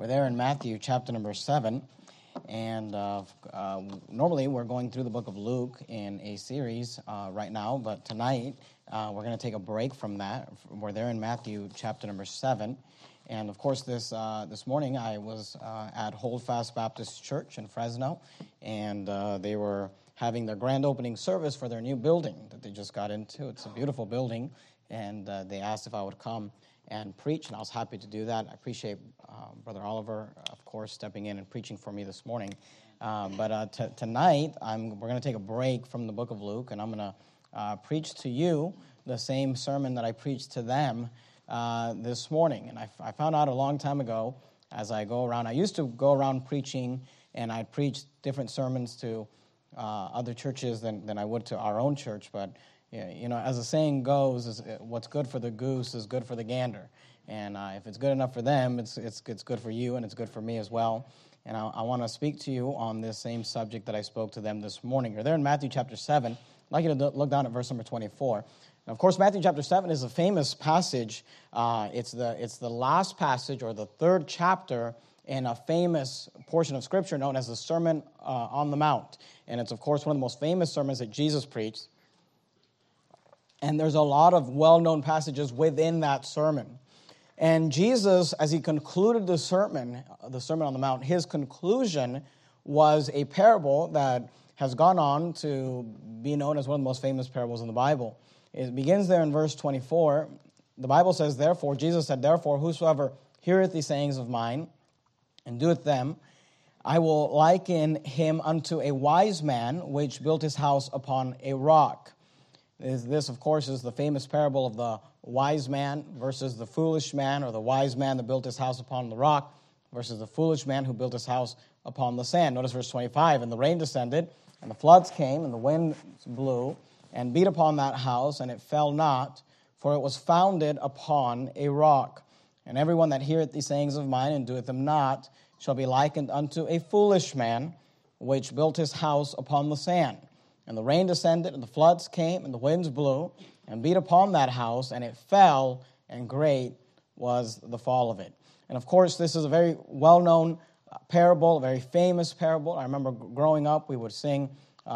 We're there in Matthew chapter number 7, and normally we're going through the book of Luke in a series right now, but tonight we're going to take a break from that. We're there in Matthew chapter number 7, and of course this morning I was at Holdfast Baptist Church in Fresno, and they were having their grand opening service for their new building that they just got into. It's a beautiful building, and they asked if I would come and preach, and I was happy to do that. I appreciate Brother Oliver, of course, stepping in and preaching for me this morning. But tonight, we're going to take a break from the book of Luke, and I'm going to preach to you the same sermon that I preached to them this morning. And I found out a long time ago, as I go around, I used to go around preaching, and I'd preach different sermons to other churches than I would to our own church, but you know, as the saying goes, what's good for the goose is good for the gander. And if it's good enough for them, it's good for you, and it's good for me as well. And I want to speak to you on this same subject that I spoke to them this morning. You're there in Matthew chapter 7. I'd like you to look down at verse number 24. And of course, Matthew chapter 7 is a famous passage. It's the last passage, or the third chapter, in a famous portion of Scripture known as the Sermon on the Mount. And it's, of course, one of the most famous sermons that Jesus preached. And there's a lot of well-known passages within that sermon. And Jesus, as he concluded the Sermon on the Mount, his conclusion was a parable that has gone on to be known as one of the most famous parables in the Bible. It begins there in verse 24. The Bible says, "Therefore," Jesus said, "Therefore, whosoever heareth these sayings of mine, and doeth them, I will liken him unto a wise man, which built his house upon a rock." This, of course, is the famous parable of the wise man versus the foolish man, or the wise man that built his house upon the rock versus the foolish man who built his house upon the sand. Notice verse 25, "And the rain descended, and the floods came, and the wind blew, and beat upon that house, and it fell not, for it was founded upon a rock. And everyone that heareth these sayings of mine, and doeth them not, shall be likened unto a foolish man, which built his house upon the sand. And the rain descended, and the floods came, and the winds blew, and beat upon that house, and it fell, and great was the fall of it." And of course, this is a very well-known parable, a very famous parable. I remember growing up, we would sing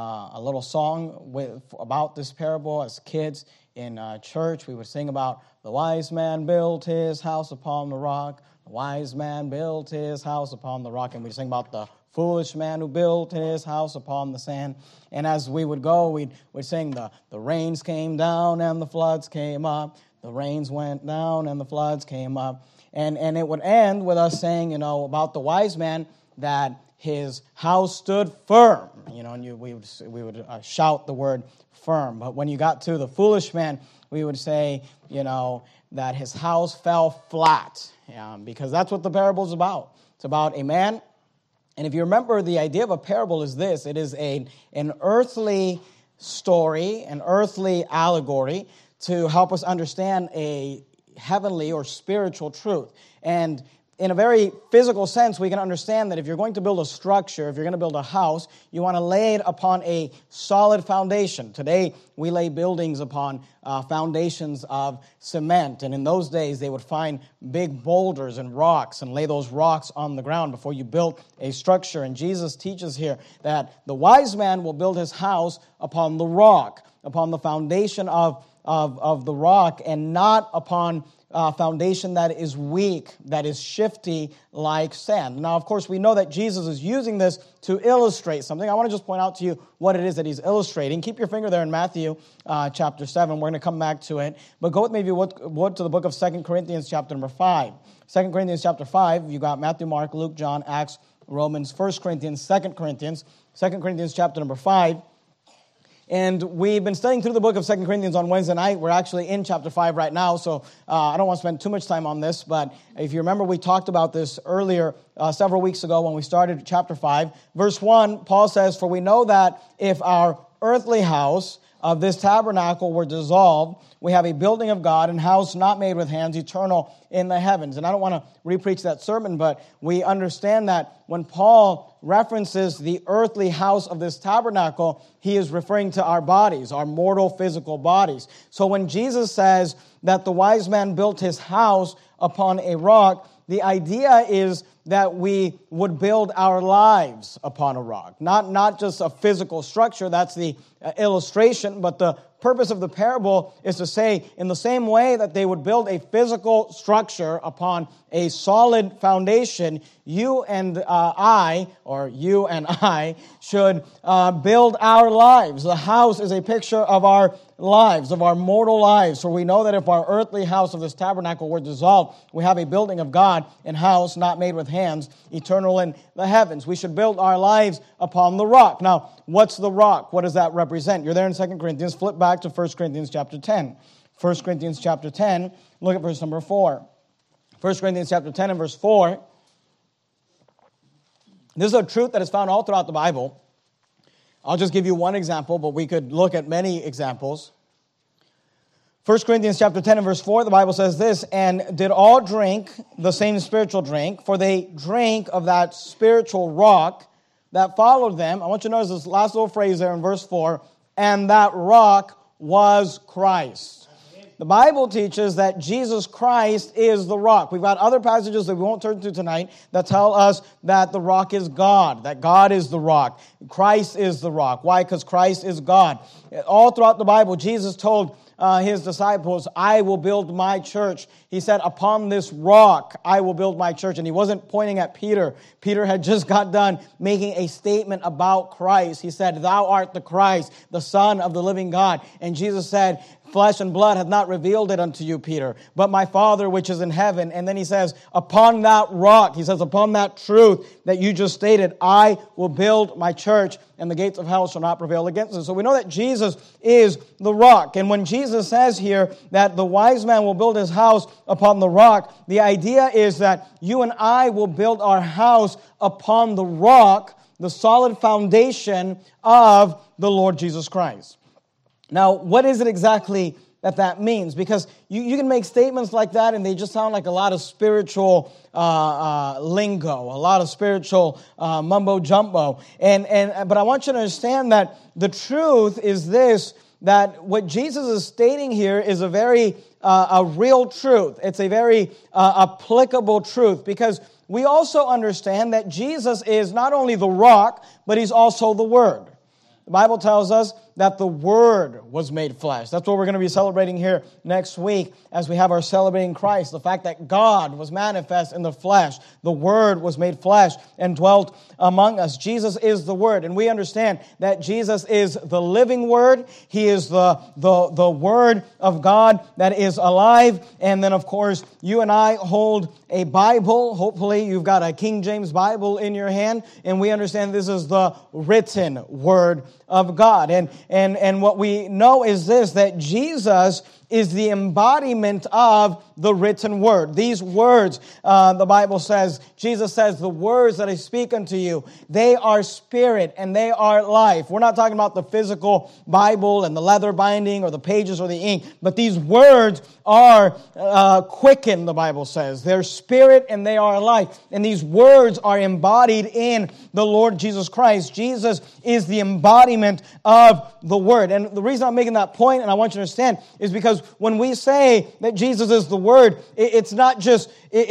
a little song about this parable as kids in church. We would sing about the wise man built his house upon the rock. The wise man built his house upon the rock. And we'd sing about the foolish man who built his house upon the sand. And as we would go, we'd sing the rains came down and the floods came up. The rains went down and the floods came up. And it would end with us saying, you know, about the wise man, that his house stood firm. You know, and we would shout the word firm. But when you got to the foolish man, we would say, you know, that his house fell flat. Because that's what the parable is about. It's about a man. And if you remember, the idea of a parable is this. It is an earthly story, an earthly allegory to help us understand a heavenly or spiritual truth. And in a very physical sense, we can understand that if you're going to build a structure, if you're going to build a house, you want to lay it upon a solid foundation. Today, we lay buildings upon foundations of cement. And in those days, they would find big boulders and rocks and lay those rocks on the ground before you built a structure. And Jesus teaches here that the wise man will build his house upon the rock, upon the foundation of the rock, and not upon foundation that is weak, that is shifty like sand. Now, of course, we know that Jesus is using this to illustrate something. I want to just point out to you what it is that he's illustrating. Keep your finger there in Matthew chapter 7. We're going to come back to it. But go with me, if you would, to the book of 2 Corinthians chapter number 5. 2 Corinthians chapter 5, you got Matthew, Mark, Luke, John, Acts, Romans, 1 Corinthians, 2 Corinthians. 2 Corinthians chapter number 5. And we've been studying through the book of 2 Corinthians on Wednesday night. We're actually in chapter 5 right now, so I don't want to spend too much time on this. But if you remember, we talked about this earlier, several weeks ago when we started chapter 5. Verse 1, Paul says, "For we know that if our earthly house of this tabernacle were dissolved, we have a building of God, and house not made with hands, eternal in the heavens." And I don't want to repreach that sermon, but we understand that when Paul references the earthly house of this tabernacle, he is referring to our bodies, our mortal physical bodies. So when Jesus says that the wise man built his house upon a rock, the idea is that we would build our lives upon a rock. Not just a physical structure, that's the illustration, but the purpose of the parable is to say, in the same way that they would build a physical structure upon a solid foundation, you and I should build our lives. The house is a picture of our lives, of our mortal lives. For we know that if our earthly house of this tabernacle were dissolved, we have a building of God, an house not made with hands, eternal in the heavens. We should build our lives upon the rock. Now, what's the rock? What does that represent? You're there in 2 Corinthians. Flip back to 1 Corinthians chapter 10. 1 Corinthians chapter 10, look at verse number 4. 1 Corinthians chapter 10 and verse 4. This is a truth that is found all throughout the Bible. I'll just give you one example, but we could look at many examples. 1 Corinthians chapter 10 and verse 4, the Bible says this, "And did all drink the same spiritual drink, for they drank of that spiritual rock that followed them." I want you to notice this last little phrase there in verse 4, "and that rock was Christ." The Bible teaches that Jesus Christ is the rock. We've got other passages that we won't turn to tonight that tell us that the rock is God, that God is the rock. Christ is the rock. Why? Because Christ is God. All throughout the Bible, Jesus told His disciples, "I will build my church." He said, "Upon this rock, I will build my church." And He wasn't pointing at Peter. Peter had just got done making a statement about Christ. He said, "Thou art the Christ, the Son of the living God." And Jesus said, "Flesh and blood hath not revealed it unto you, Peter, but my Father which is in heaven." And then He says, "Upon that rock," He says, "upon that truth that you just stated, I will build my church, and the gates of hell shall not prevail against it." So we know that Jesus is the rock. And when Jesus says here that the wise man will build his house upon the rock, the idea is that you and I will build our house upon the rock, the solid foundation of the Lord Jesus Christ. Now, what is it exactly that means? Because you can make statements like that and they just sound like a lot of spiritual lingo, a lot of spiritual mumbo-jumbo. But I want you to understand that the truth is this, that what Jesus is stating here is a very a real truth. It's a very applicable truth, because we also understand that Jesus is not only the rock, but He's also the Word. The Bible tells us that the Word was made flesh. That's what we're going to be celebrating here next week as we have our Celebrating Christ. The fact that God was manifest in the flesh. The Word was made flesh and dwelt among us. Jesus is the Word. And we understand that Jesus is the living Word. He is the Word of God that is alive. And then, of course, you and I hold a Bible. Hopefully, you've got a King James Bible in your hand. And we understand this is the written Word of God. And what we know is this, that Jesus is the embodiment of the written word. These words, the Bible says, Jesus says, "The words that I speak unto you, they are spirit and they are life." We're not talking about the physical Bible and the leather binding or the pages or the ink, but these words are quickened, the Bible says. They're spirit and they are life. And these words are embodied in the Lord Jesus Christ. Jesus is the embodiment of the Word. And the reason I'm making that point, and I want you to understand, is because when we say that Jesus is the Word, it's not just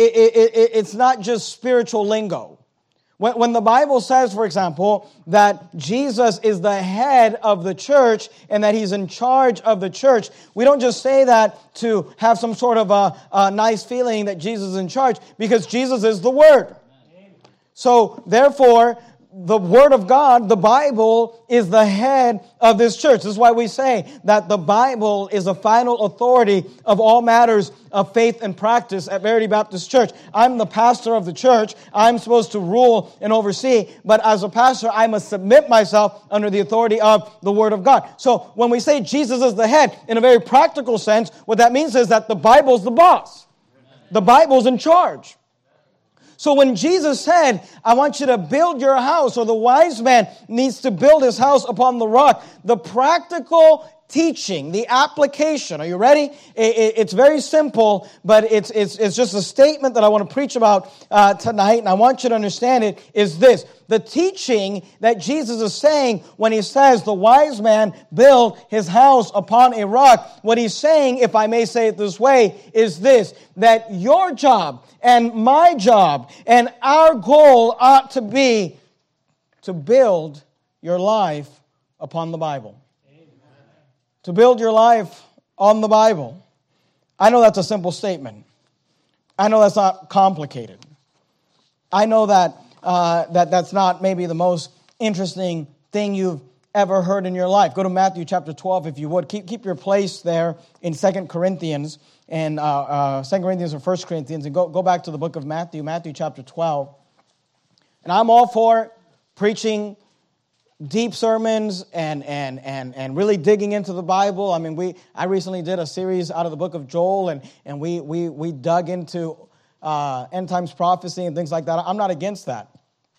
spiritual lingo. When the Bible says, for example, that Jesus is the head of the church and that He's in charge of the church, we don't just say that to have some sort of a nice feeling that Jesus is in charge, because Jesus is the Word. So, therefore, the Word of God, the Bible, is the head of this church. This is why we say that the Bible is the final authority of all matters of faith and practice at Verity Baptist Church. I'm the pastor of the church. I'm supposed to rule and oversee, but as a pastor, I must submit myself under the authority of the Word of God. So when we say Jesus is the head, in a very practical sense, what that means is that the Bible's the boss. The Bible's in charge. So when Jesus said, "I want you to build your house," or the wise man needs to build his house upon the rock, the practical teaching, the application. Are you ready? It's very simple, but it's just a statement that I want to preach about tonight, and I want you to understand it, is this. The teaching that Jesus is saying when he says the wise man built his house upon a rock, what he's saying, if I may say it this way, is this, that your job and my job and our goal ought to be to build your life upon the Bible. Amen. To build your life on the Bible. I know that's a simple statement. I know that's not complicated. I know that that's not maybe the most interesting thing you've ever heard in your life. Go to Matthew chapter 12 if you would. Keep your place there in 2 Corinthians and 2 Corinthians or 1 Corinthians, and go back to the book of Matthew chapter 12. And I'm all for preaching deep sermons and really digging into the Bible. I mean, I recently did a series out of the book of Joel, and we dug into end times prophecy and things like that. I'm not against that.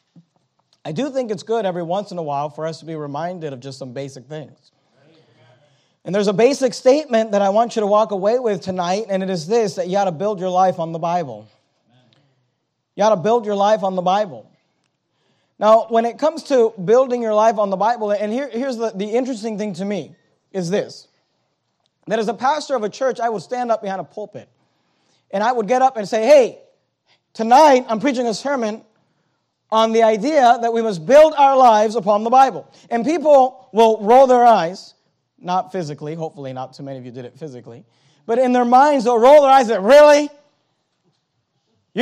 I do think it's good every once in a while for us to be reminded of just some basic things. And there's a basic statement that I want you to walk away with tonight, and it is this, that you ought to build your life on the Bible. You ought to build your life on the Bible. Now, when it comes to building your life on the Bible, and here's the interesting thing to me, is this, that as a pastor of a church, I would stand up behind a pulpit, and I would get up and say, hey, tonight I'm preaching a sermon on the idea that we must build our lives upon the Bible. And people will roll their eyes, not physically, hopefully not too many of you did it physically, but in their minds they'll roll their eyes at, really? You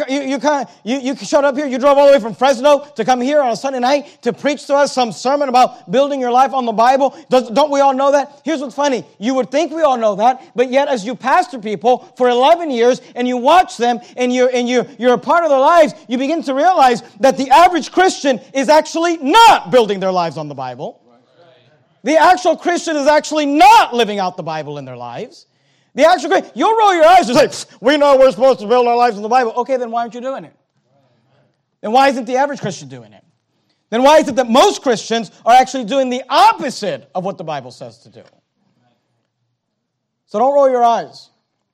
showed up here, you drove all the way from Fresno to come here on a Sunday night to preach to us some sermon about building your life on the Bible. Don't we all know that? Here's what's funny. You would think we all know that, but yet as you pastor people for 11 years and you watch them and you're a part of their lives, you begin to realize that the average Christian is actually not building their lives on the Bible. The actual Christian is actually not living out the Bible in their lives. The actual Christian, you'll roll your eyes and say, we know we're supposed to build our lives on the Bible. Okay, then why aren't you doing it? Then why isn't the average Christian doing it? Then why is it that most Christians are actually doing the opposite of what the Bible says to do? So don't roll your eyes.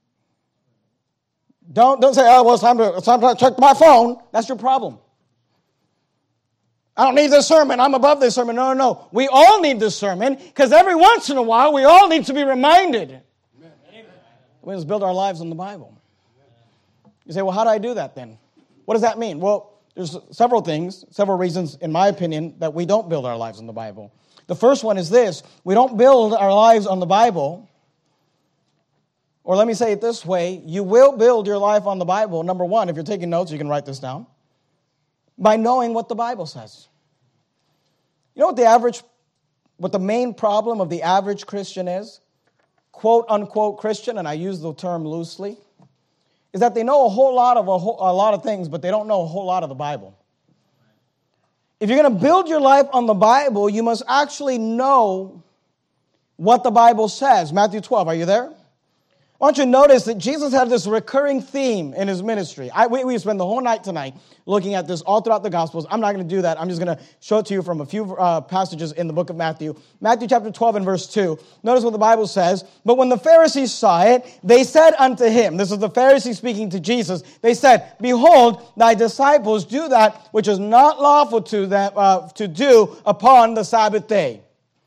Don't say, oh, well, it's time to check my phone. That's your problem. I don't need this sermon. I'm above this sermon. No. We all need this sermon because every once in a while we all need to be reminded. We must build our lives on the Bible. You say, well, how do I do that then? What does that mean? Well, there's several reasons, in my opinion, that we don't build our lives on the Bible. The first one is this. We don't build our lives on the Bible, or let me say it this way, you will build your life on the Bible, number one, if you're taking notes, you can write this down, by knowing what the Bible says. You know what the main problem of the average Christian is? Quote, unquote Christian, and I use the term loosely, is that they know a lot of things, but they don't know a whole lot of the Bible. If you're going to build your life on the Bible, you must actually know what the Bible says. Matthew 12, are you there? I want you to notice that Jesus had this recurring theme in his ministry. We spend the whole night tonight looking at this all throughout the Gospels. I'm not going to do that. I'm just going to show it to you from a few passages in the book of Matthew. Matthew chapter 12 and verse 2. Notice what the Bible says. But when the Pharisees saw it, they said unto him, this is the Pharisees speaking to Jesus, they said, behold, thy disciples do that which is not lawful to them to do upon the Sabbath day.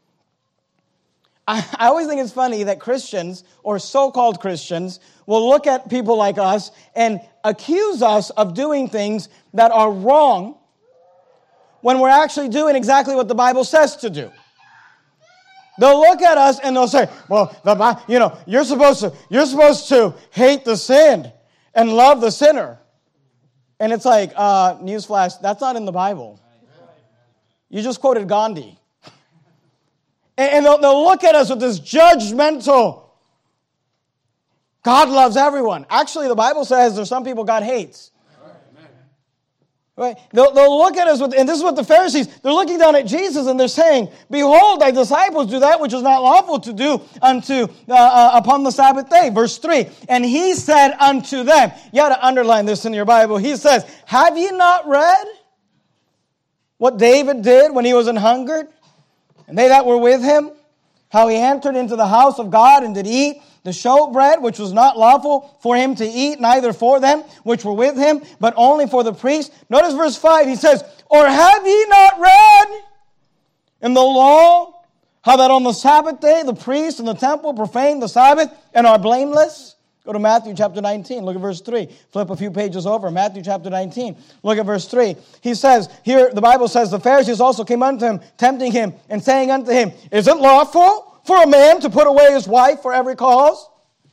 I always think it's funny that Christians, or so-called Christians, will look at people like us and accuse us of doing things that are wrong when we're actually doing exactly what the Bible says to do. They'll look at us and they'll say, well, you're supposed to hate the sin and love the sinner. And it's like, newsflash, that's not in the Bible. You just quoted Gandhi. And they'll look at us with this judgmental, God loves everyone. Actually, the Bible says there's some people God hates. Right? They'll look at us with, and this is what the Pharisees, they're looking down at Jesus and they're saying, behold, thy disciples do that which is not lawful to do upon the Sabbath day. Verse 3, and he said unto them, you got to underline this in your Bible, he says, have ye not read what David did when he was an hungered? And they that were with him, how he entered into the house of God and did eat the showbread, which was not lawful for him to eat, neither for them which were with him, but only for the priests. Notice verse 5, he says, or have ye not read in the law how that on the Sabbath day the priests in the temple profane the Sabbath and are blameless? Go to Matthew chapter 19. Look at verse 3. Flip a few pages over. Matthew chapter 19. Look at verse 3. He says, here the Bible says, the Pharisees also came unto him, tempting him, and saying unto him, is it lawful for a man to put away his wife for every cause?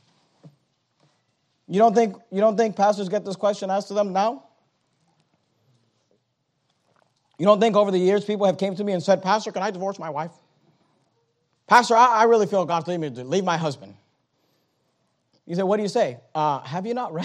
You don't think pastors get this question asked to them now? You don't think over the years people have came to me and said, Pastor, can I divorce my wife? Pastor, I really feel God's leading me to leave my husband. You say, what do you say? Have you not read?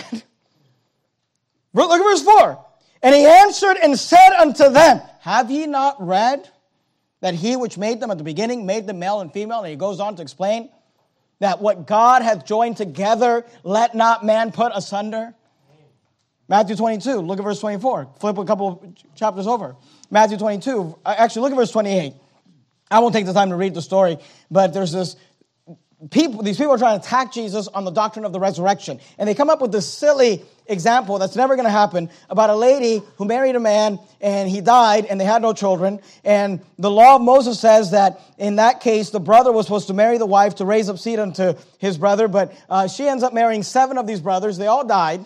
Look at verse 4. And he answered and said unto them, have ye not read that he which made them at the beginning made them male and female? And he goes on to explain that what God hath joined together, let not man put asunder. Matthew 22, look at verse 24. Flip a couple of chapters over. Matthew 22, actually look at verse 28. I won't take the time to read the story, but there's these people are trying to attack Jesus on the doctrine of the resurrection. And they come up with this silly example that's never going to happen about a lady who married a man and he died and they had no children. And the law of Moses says that in that case, the brother was supposed to marry the wife to raise up seed unto his brother. But she ends up marrying 7 of these brothers. They all died.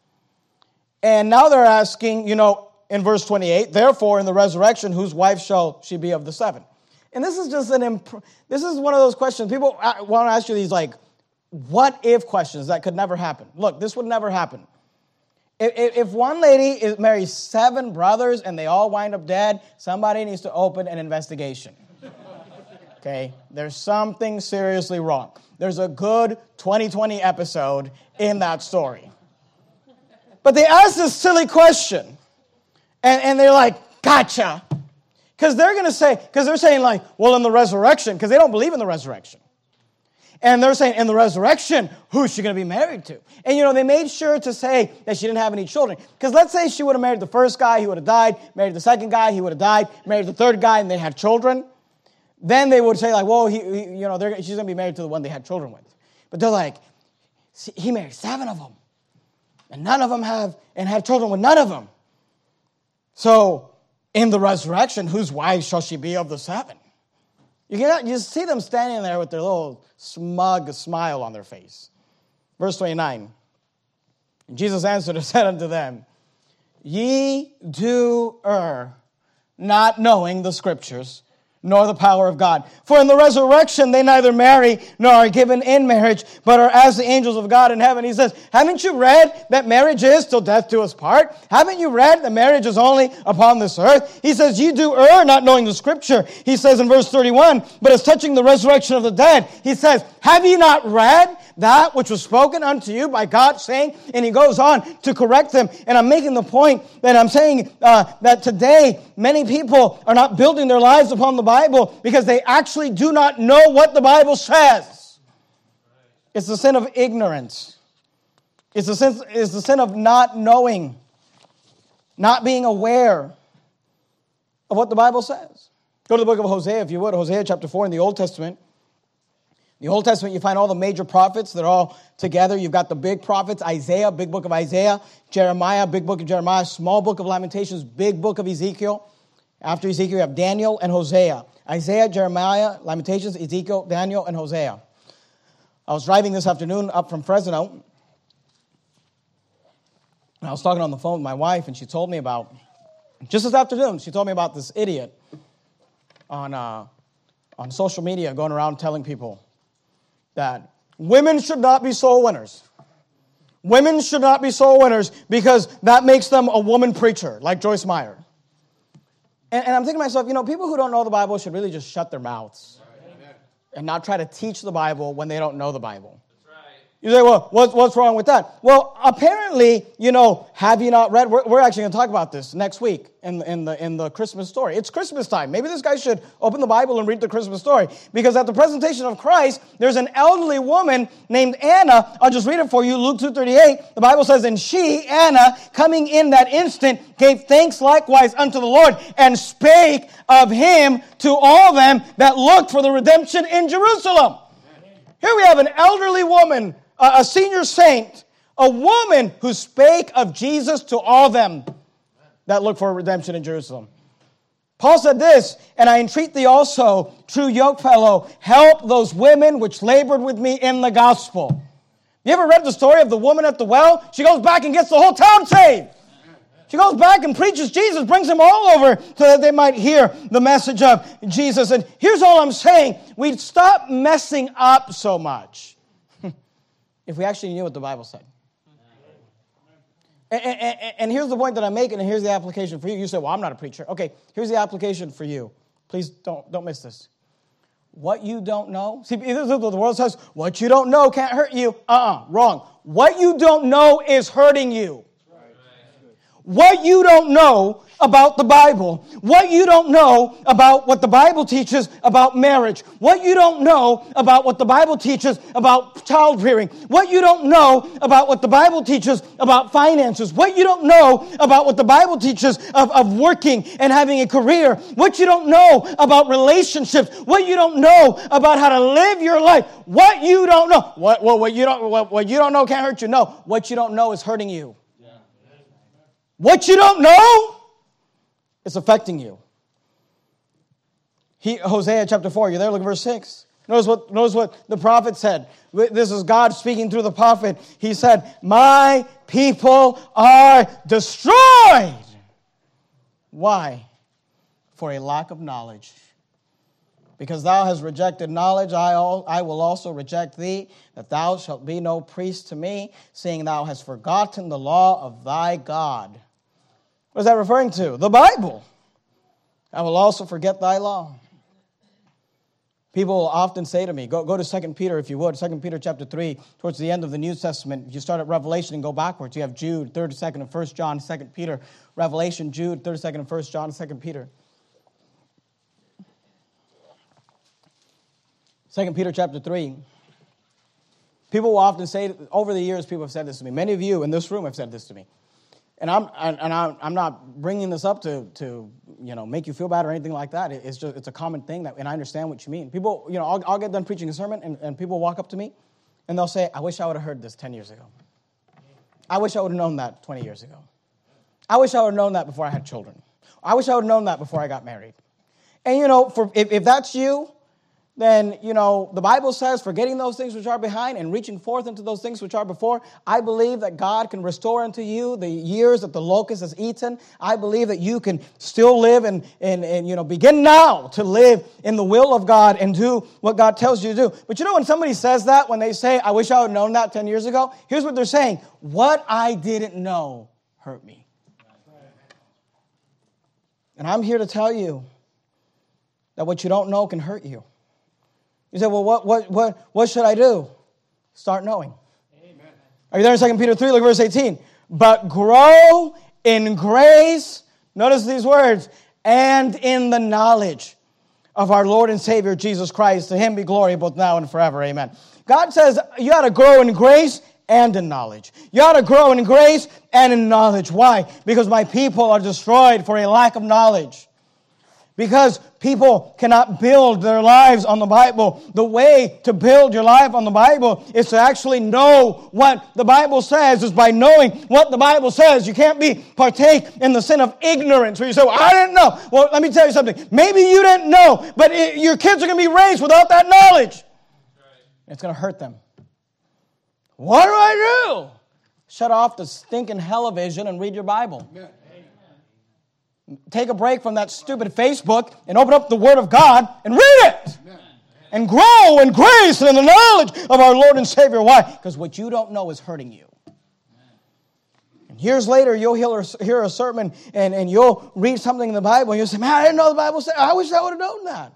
And now they're asking, in verse 28, therefore in the resurrection, whose wife shall she be of the 7? And this is just this is one of those questions. People want to ask you these what if questions that could never happen. Look, this would never happen. If one lady marries 7 brothers and they all wind up dead, somebody needs to open an investigation. Okay? There's something seriously wrong. There's a good 2020 episode in that story. But they ask this silly question. And they're like, gotcha. Because they're saying well, in the resurrection, because they don't believe in the resurrection. And they're saying, in the resurrection, who's she going to be married to? And, they made sure to say that she didn't have any children. Because let's say she would have married the first guy, he would have died. Married the second guy, he would have died. Married the third guy, and they had children. Then they would say, well, she's going to be married to the one they had children with. But they're like, he married 7 of them. And none of them had children with none of them. So, in the resurrection, whose wife shall she be of the 7? You see them standing there with their little smug smile on their face. Verse 29. Jesus answered and said unto them, ye do err, not knowing the Scriptures, nor the power of God. For in the resurrection they neither marry nor are given in marriage, but are as the angels of God in heaven. He says, haven't you read that marriage is till death do us part? Haven't you read that marriage is only upon this earth? He says, ye do err, not knowing the Scripture. He says in verse 31, but as touching the resurrection of the dead, he says, have ye not read that which was spoken unto you by God, saying, and he goes on to correct them. And I'm making the point that I'm saying that today many people are not building their lives upon the Bible because they actually do not know what the Bible says. It's the sin of ignorance. It's the sin of not knowing, not being aware of what the Bible says. Go to the book of Hosea, if you would. Hosea chapter 4 in the Old Testament. In the Old Testament, you find all the major prophets. They're all together. You've got the big prophets, Isaiah, big book of Isaiah, Jeremiah, big book of Jeremiah, small book of Lamentations, big book of Ezekiel. After Ezekiel, you have Daniel and Hosea. Isaiah, Jeremiah, Lamentations, Ezekiel, Daniel, and Hosea. I was driving this afternoon up from Fresno, and I was talking on the phone with my wife, and she told me about, just this afternoon, she told me about this idiot on social media going around telling people that women should not be soul winners. Women should not be soul winners because that makes them a woman preacher, like Joyce Meyer. And I'm thinking to myself, people who don't know the Bible should really just shut their mouths and not try to teach the Bible when they don't know the Bible. You say, well, what's wrong with that? Well, apparently, have you not read? We're actually going to talk about this next week in the Christmas story. It's Christmas time. Maybe this guy should open the Bible and read the Christmas story. Because at the presentation of Christ, there's an elderly woman named Anna. I'll just read it for you. Luke 2:38. The Bible says, and she, Anna, coming in that instant, gave thanks likewise unto the Lord, and spake of him to all them that looked for the redemption in Jerusalem. Here we have an elderly woman, a senior saint, a woman who spake of Jesus to all them that look for redemption in Jerusalem. Paul said this, and I entreat thee also, true yokefellow, help those women which labored with me in the gospel. You ever read the story of the woman at the well? She goes back and gets the whole town saved. She goes back and preaches Jesus, brings them all over so that they might hear the message of Jesus. And here's all I'm saying. We'd stop messing up so much if we actually knew what the Bible said. And here's the point that I'm making, and here's the application for you. You say, well, I'm not a preacher. Okay, here's the application for you. Please don't miss this. What you don't know. See, the world says, what you don't know can't hurt you. Wrong. What you don't know is hurting you. What you don't know about the Bible, what you don't know about what the Bible teaches about marriage, what you don't know about what the Bible teaches about child rearing, what you don't know about what the Bible teaches about finances, what you don't know about what the Bible teaches of working and having a career, what you don't know about relationships, what you don't know about how to live your life, what you don't know. What you don't know can't hurt you. No, what you don't know is hurting you. What you don't know is affecting you. Hosea chapter 4, you there? Look at verse 6. Notice what the prophet said. This is God speaking through the prophet. He said, my people are destroyed. Why? For a lack of knowledge. Because thou hast rejected knowledge, I will also reject thee, that thou shalt be no priest to me, seeing thou hast forgotten the law of thy God. What is that referring to? The Bible. I will also forget thy law. People will often say to me, go to 2 Peter if you would, 2 Peter chapter 3, towards the end of the New Testament. If you start at Revelation and go backwards, you have Jude, 3rd, 2nd, and 1 John, 2 Peter, Revelation, Jude, 3rd, 2nd, and 1 John, 2 Peter. 2 Peter chapter 3. People will often say, over the years, people have said this to me. Many of you in this room have said this to me. And I'm not bringing this up to make you feel bad or anything like that. It's a common thing and I understand what you mean. People, I'll get done preaching a sermon and people walk up to me and they'll say, I wish I would have heard this 10 years ago. I wish I would have known that 20 years ago. I wish I would have known that before I had children. I wish I would have known that before I got married. And if that's you, then, the Bible says, forgetting those things which are behind and reaching forth into those things which are before, I believe that God can restore unto you the years that the locust has eaten. I believe that you can still live and begin now to live in the will of God and do what God tells you to do. But when somebody says that, when they say, I wish I would have known that 10 years ago, here's what they're saying. What I didn't know hurt me. And I'm here to tell you that what you don't know can hurt you. You say, well, what should I do? Start knowing. Amen. Are you there in 2 Peter 3? Look at verse 18. But grow in grace, notice these words, and in the knowledge of our Lord and Savior, Jesus Christ. To him be glory both now and forever. Amen. God says you ought to grow in grace and in knowledge. You ought to grow in grace and in knowledge. Why? Because my people are destroyed for a lack of knowledge. Because people cannot build their lives on the Bible. The way to build your life on the Bible is to actually know what the Bible says, is by knowing what the Bible says. You can't partake in the sin of ignorance where you say, well, I didn't know. Well, let me tell you something. Maybe you didn't know, but your kids are going to be raised without that knowledge. It's going to hurt them. What do I do? Shut off the stinking television and read your Bible. Amen. Take a break from that stupid Facebook and open up the Word of God and read it. Amen. And grow in grace and in the knowledge of our Lord and Savior. Why? Because what you don't know is hurting you. And years later, you'll hear a sermon and you'll read something in the Bible and you'll say, man, I didn't know the Bible said. I wish I would have known that.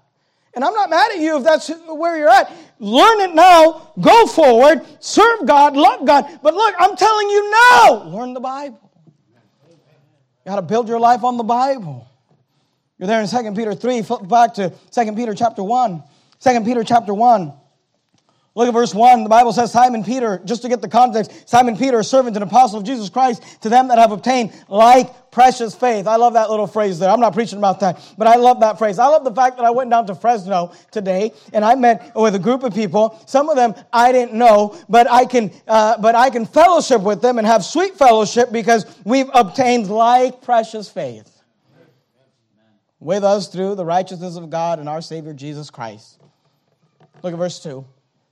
And I'm not mad at you if that's where you're at. Learn it now. Go forward. Serve God. Love God. But look, I'm telling you now. Learn the Bible. You got to build your life on the Bible. You're there in 2 Peter 3. Flip back to 2 Peter chapter 1. 2 Peter chapter 1. Look at verse 1. The Bible says, Simon Peter, just to get the context, Simon Peter, a servant and apostle of Jesus Christ, to them that have obtained like precious faith. I love that little phrase there. I'm not preaching about that, but I love that phrase. I love the fact that I went down to Fresno today, and I met with a group of people. Some of them I didn't know, but I can fellowship with them and have sweet fellowship because we've obtained like precious faith with us through the righteousness of God and our Savior Jesus Christ. Look at verse 2.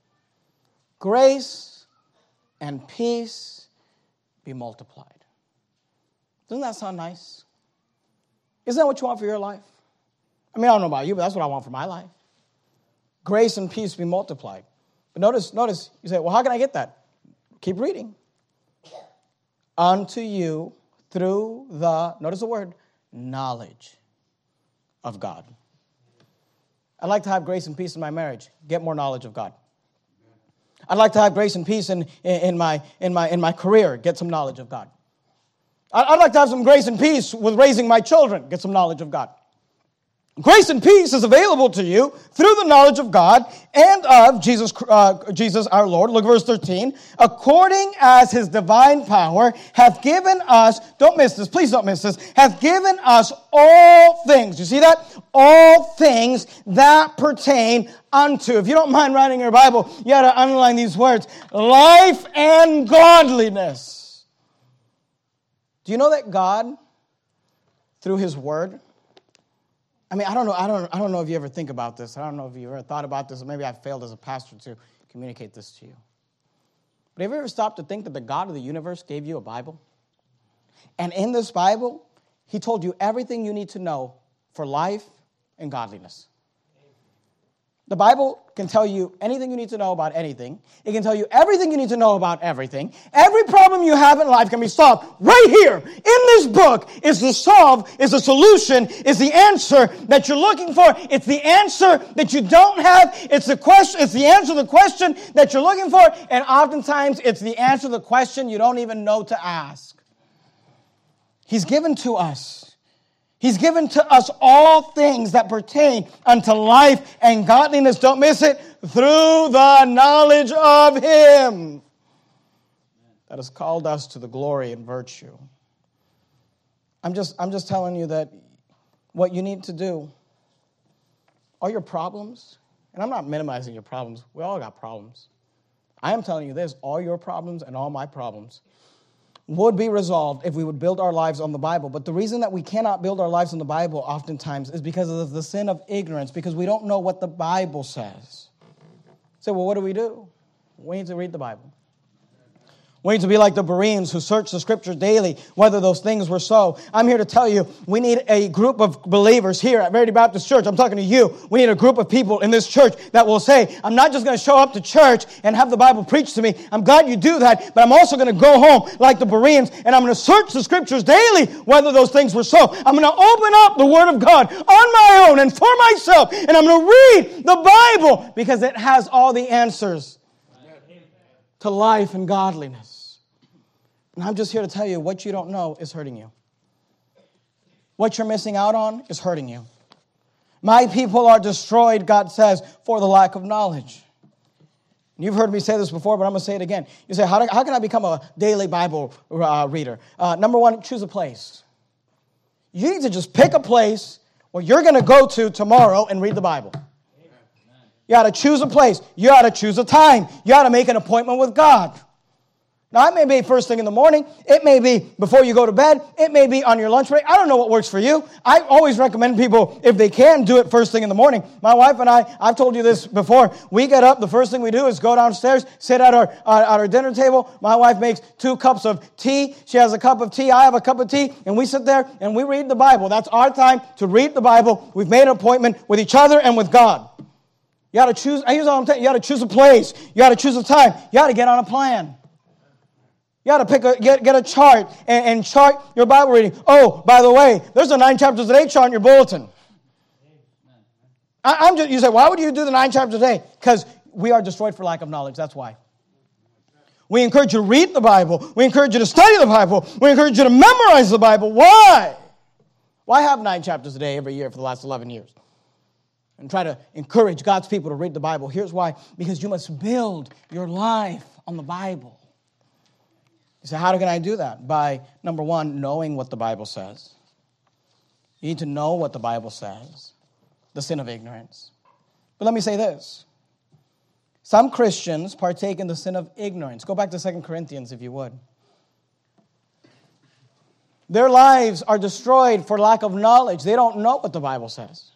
Grace and peace be multiplied. Doesn't that sound nice? Isn't that what you want for your life? I mean, I don't know about you, but that's what I want for my life. Grace and peace be multiplied. But notice, you say, well, how can I get that? Keep reading. Unto you through the, notice the word, knowledge of God. I'd like to have grace and peace in my marriage. Get more knowledge of God. I'd like to have grace and peace in my career. Get some knowledge of God. I'd like to have some grace and peace with raising my children. Get some knowledge of God. Grace and peace is available to you through the knowledge of God and of Jesus our Lord. Look at verse 13. According as his divine power hath given us, don't miss this, please don't miss this, hath given us all things. You see that? All things that pertain unto. If you don't mind writing your Bible, you got to underline these words. Life and godliness. Do you know that God, through his word, I mean, I don't know if you ever think about this. I don't know if you ever thought about this. Maybe I failed as a pastor to communicate this to you. But have you ever stopped to think that the God of the universe gave you a Bible? And in this Bible, he told you everything you need to know for life and godliness. The Bible can tell you anything you need to know about anything. It can tell you everything you need to know about everything. Every problem you have in life can be solved right here. In this book is the solution, is the answer that you're looking for. It's the answer that you don't have. It's the answer to the question that you're looking for. And oftentimes it's the answer to the question you don't even know to ask. He's given to us. He's given to us all things that pertain unto life and godliness. Don't miss it. Through the knowledge of him that has called us to the glory and virtue. I'm just telling you that what you need to do, all your problems, and I'm not minimizing your problems. We all got problems. I am telling you this, all your problems and all my problems would be resolved if we would build our lives on the Bible. But the reason that we cannot build our lives on the Bible oftentimes is because of the sin of ignorance, because we don't know what the Bible says. So, well, what do? We need to read the Bible. We need to be like the Bereans who searched the Scriptures daily, whether those things were so. I'm here to tell you, we need a group of believers here at Verity Baptist Church. I'm talking to you. We need a group of people in this church that will say, I'm not just going to show up to church and have the Bible preached to me. I'm glad you do that, but I'm also going to go home like the Bereans, and I'm going to search the Scriptures daily, whether those things were so. I'm going to open up the Word of God on my own and for myself, and I'm going to read the Bible because it has all the answers to life and godliness. And I'm just here to tell you, what you don't know is hurting you. What you're missing out on is hurting you. My people are destroyed, God says, for the lack of knowledge. And you've heard me say this before, but I'm going to say it again. You say, how can I become a daily Bible reader? Number one, choose a place. You need to just pick a place where you're going to go to tomorrow and read the Bible. You got to choose a place. You got to choose a time. You got to make an appointment with God. Now, it may be first thing in the morning. It may be before you go to bed. It may be on your lunch break. I don't know what works for you. I always recommend people, if they can, do it first thing in the morning. My wife and I've told you this before. We get up. The first thing we do is go downstairs, sit at our dinner table. My wife makes 2 cups of tea. She has a cup of tea. I have a cup of tea. And we sit there and we read the Bible. That's our time to read the Bible. We've made an appointment with each other and with God. You got to choose. Here's what I'm telling you. You got to choose a place. You got to choose a time. You got to get on a plan. You got to get a chart and chart your Bible reading. Oh, by the way, there's a 9 chapters a day chart in your bulletin. You say, why would you do the 9 chapters a day? Because we are destroyed for lack of knowledge. That's why. We encourage you to read the Bible. We encourage you to study the Bible. We encourage you to memorize the Bible. Why? Why have 9 chapters a day every year for the last 11 years? And try to encourage God's people to read the Bible. Here's why. Because you must build your life on the Bible. You say, how can I do that? By, number one, knowing what the Bible says. You need to know what the Bible says. The sin of ignorance. But let me say this. Some Christians partake in the sin of ignorance. Go back to 2 Corinthians if you would. Their lives are destroyed for lack of knowledge. They don't know what the Bible says.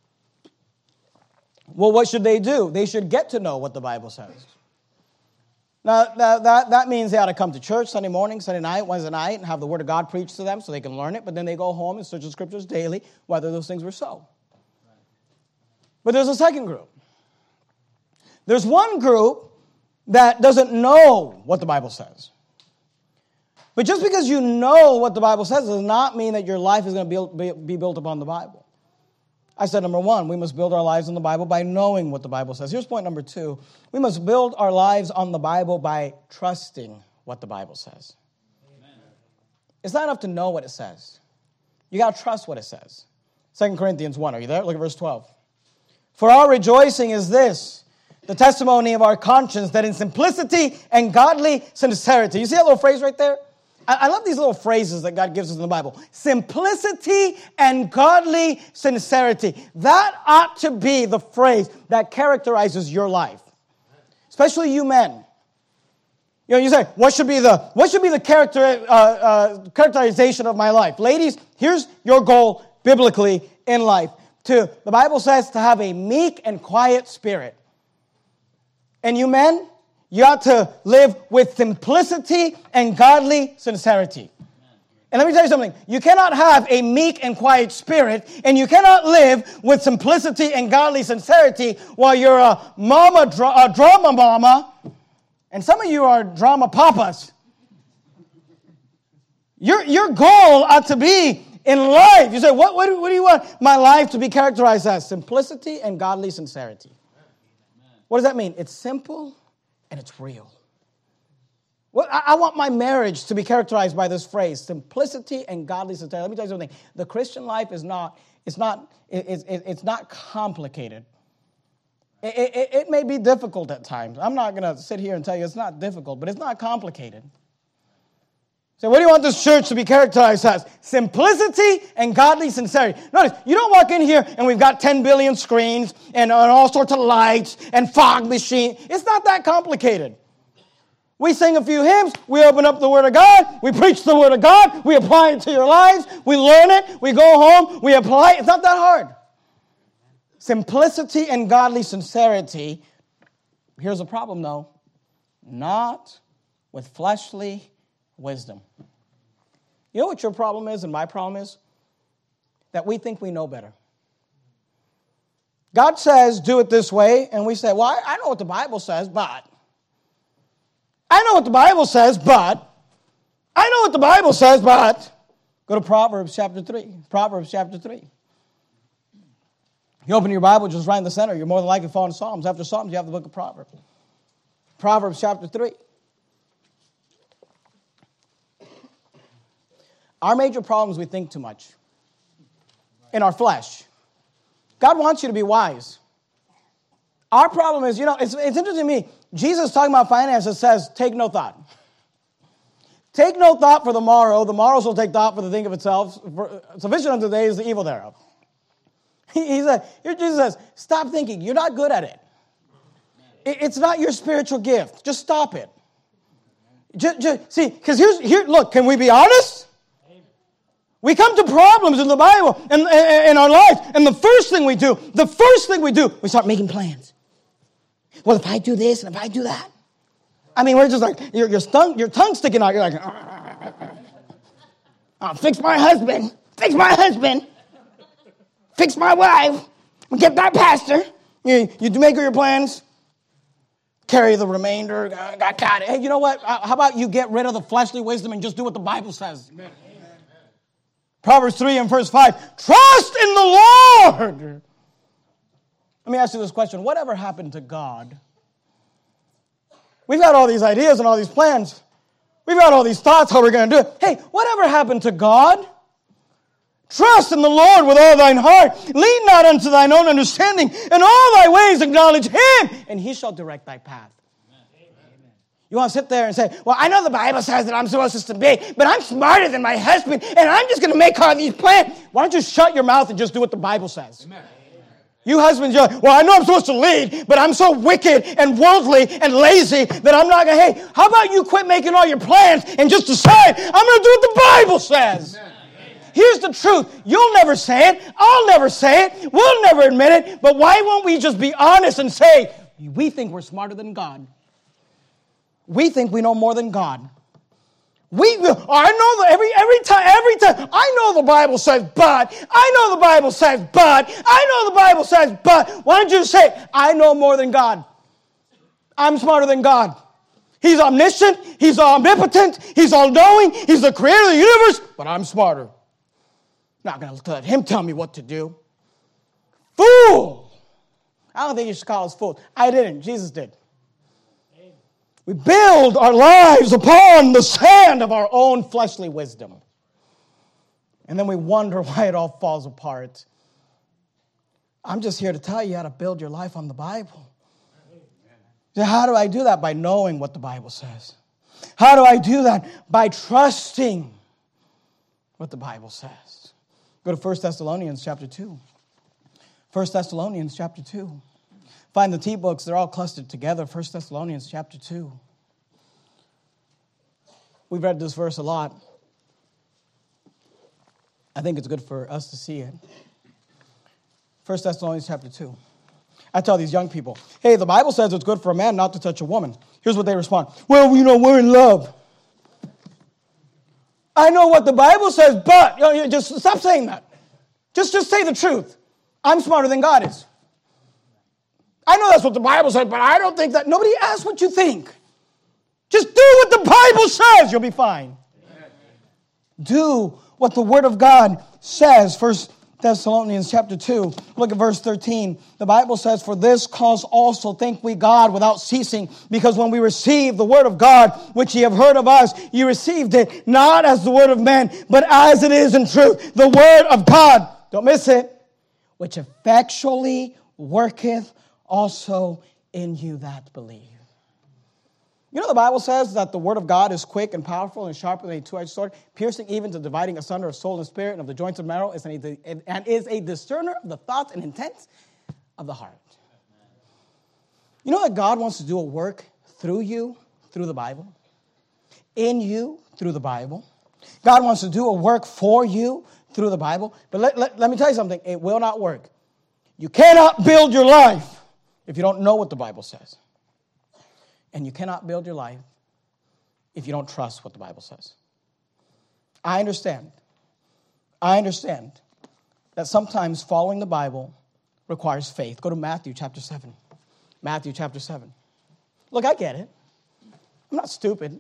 Well, what should they do? They should get to know what the Bible says. Now, that means they ought to come to church Sunday morning, Sunday night, Wednesday night, and have the Word of God preached to them so they can learn it. But then they go home and search the Scriptures daily, whether those things were so. But there's a second group. There's one group that doesn't know what the Bible says. But just because you know what the Bible says does not mean that your life is going to be built upon the Bible. I said, number one, we must build our lives on the Bible by knowing what the Bible says. Here's point number two. We must build our lives on the Bible by trusting what the Bible says. Amen. It's not enough to know what it says. You got to trust what it says. 2 Corinthians 1, are you there? Look at verse 12. For our rejoicing is this, the testimony of our conscience, that in simplicity and godly sincerity. You see that little phrase right there? I love these little phrases that God gives us in the Bible. Simplicity and godly sincerity. That ought to be the phrase that characterizes your life. Especially you men. You know, you say, what should be the characterization of my life? Ladies, here's your goal biblically in life. The Bible says to have a meek and quiet spirit. And you men, you ought to live with simplicity and godly sincerity. And let me tell you something. You cannot have a meek and quiet spirit, and you cannot live with simplicity and godly sincerity while you're a drama mama, and some of you are drama papas. Your goal ought to be in life. You say, what do you want my life to be characterized as? Simplicity and godly sincerity. What does that mean? It's simple and it's real. Well, I want my marriage to be characterized by this phrase, simplicity and godly sincerity. Let me tell you something. The Christian life is not complicated. It may be difficult at times. I'm not going to sit here and tell you it's not difficult, but it's not complicated. So what do you want this church to be characterized as? Simplicity and godly sincerity. Notice, you don't walk in here and we've got 10 billion screens and all sorts of lights and fog machine. It's not that complicated. We sing a few hymns, we open up the Word of God, we preach the Word of God, we apply it to your lives, we learn it, we go home, we apply it. It's not that hard. Simplicity and godly sincerity. Here's the problem though. Not with fleshly wisdom. You know what your problem is and my problem is? That we think we know better. God says, do it this way, and we say, well, I know what the Bible says, but. I know what the Bible says, but. I know what the Bible says, but. Go to Proverbs chapter 3. Proverbs chapter 3. You open your Bible, just right in the center. You're more than likely to fall in Psalms. After Psalms, you have the book of Proverbs. Proverbs chapter 3. Our major problem is we think too much in our flesh. God wants you to be wise. Our problem is, it's interesting to me. Jesus talking about finances says, take no thought. Take no thought for the morrow. The morrow shall take thought for the thing of itself. Sufficient unto the day is the evil thereof. He said, here Jesus says, stop thinking. You're not good at it. It's not your spiritual gift. Just stop it. See, because look, can we be honest? We come to problems in the Bible and in our lives, and the first thing we do, we start making plans. Well, if I do this and if I do that. I mean, we're just like, your tongue sticking out. You're like, fix my husband, fix my wife, get that pastor. You make your plans, carry the remainder, got it. Hey, you know what? How about you get rid of the fleshly wisdom and just do what the Bible says? Amen. Proverbs 3 and verse 5, trust in the Lord Let me ask you this question. Whatever happened to God? We've got all these ideas and all these plans. We've got all these thoughts how we're going to do it. Hey, whatever happened to God? Trust in the Lord with all thine heart. Lean not unto thine own understanding. In all thy ways acknowledge Him, and He shall direct thy path. You want to sit there and say, well, I know the Bible says that I'm supposed to be, but I'm smarter than my husband, and I'm just going to make all these plans. Why don't you shut your mouth and just do what the Bible says? Amen. You husbands, you're like, well, I know I'm supposed to lead, but I'm so wicked and worldly and lazy that I'm not going to, hey, how about you quit making all your plans and just decide, I'm going to do what the Bible says. Amen. Here's the truth. You'll never say it. I'll never say it. We'll never admit it. But why won't we just be honest and say, we think we're smarter than God. We think we know more than God. I know that every time, I know the Bible says, but, I know the Bible says, but, I know the Bible says, but. Why don't you say, I know more than God. I'm smarter than God. He's omniscient, He's omnipotent, He's all-knowing, He's the creator of the universe, but I'm smarter. Not going to let Him tell me what to do. Fool! I don't think you should call us fools. I didn't. Jesus did. We build our lives upon the sand of our own fleshly wisdom. And then we wonder why it all falls apart. I'm just here to tell you how to build your life on the Bible. So how do I do that? By knowing what the Bible says. How do I do that? By trusting what the Bible says. Go to 1 Thessalonians chapter 2. 1 Thessalonians chapter 2. Find the T-books, they're all clustered together. 1 Thessalonians chapter 2. We've read this verse a lot. I think it's good for us to see it. 1 Thessalonians chapter 2. I tell these young people, hey, the Bible says it's good for a man not to touch a woman. Here's what they respond. Well, we're in love. I know what the Bible says, but just stop saying that. Just say the truth. I'm smarter than God is. I know that's what the Bible said, but I don't think that. Nobody asks what you think. Just do what the Bible says. You'll be fine. Amen. Do what the Word of God says. 1 Thessalonians chapter 2. Look at verse 13. The Bible says, for this cause also thank we God without ceasing, because when we received the Word of God, which ye have heard of us, ye received it not as the word of men, but as it is in truth, the Word of God. Don't miss it. Which effectually worketh also in you that believe. You know the Bible says that the Word of God is quick and powerful and sharper than a two-edged sword, piercing even to dividing asunder of soul and spirit and of the joints and marrow, and is a discerner of the thoughts and intents of the heart. You know that God wants to do a work through you, through the Bible? In you, through the Bible? God wants to do a work for you through the Bible? But let me tell you something. It will not work. You cannot build your life if you don't know what the Bible says. And you cannot build your life if you don't trust what the Bible says. I understand that sometimes following the Bible requires faith. Go to Matthew chapter 7. Matthew chapter 7. Look, I get it. I'm not stupid.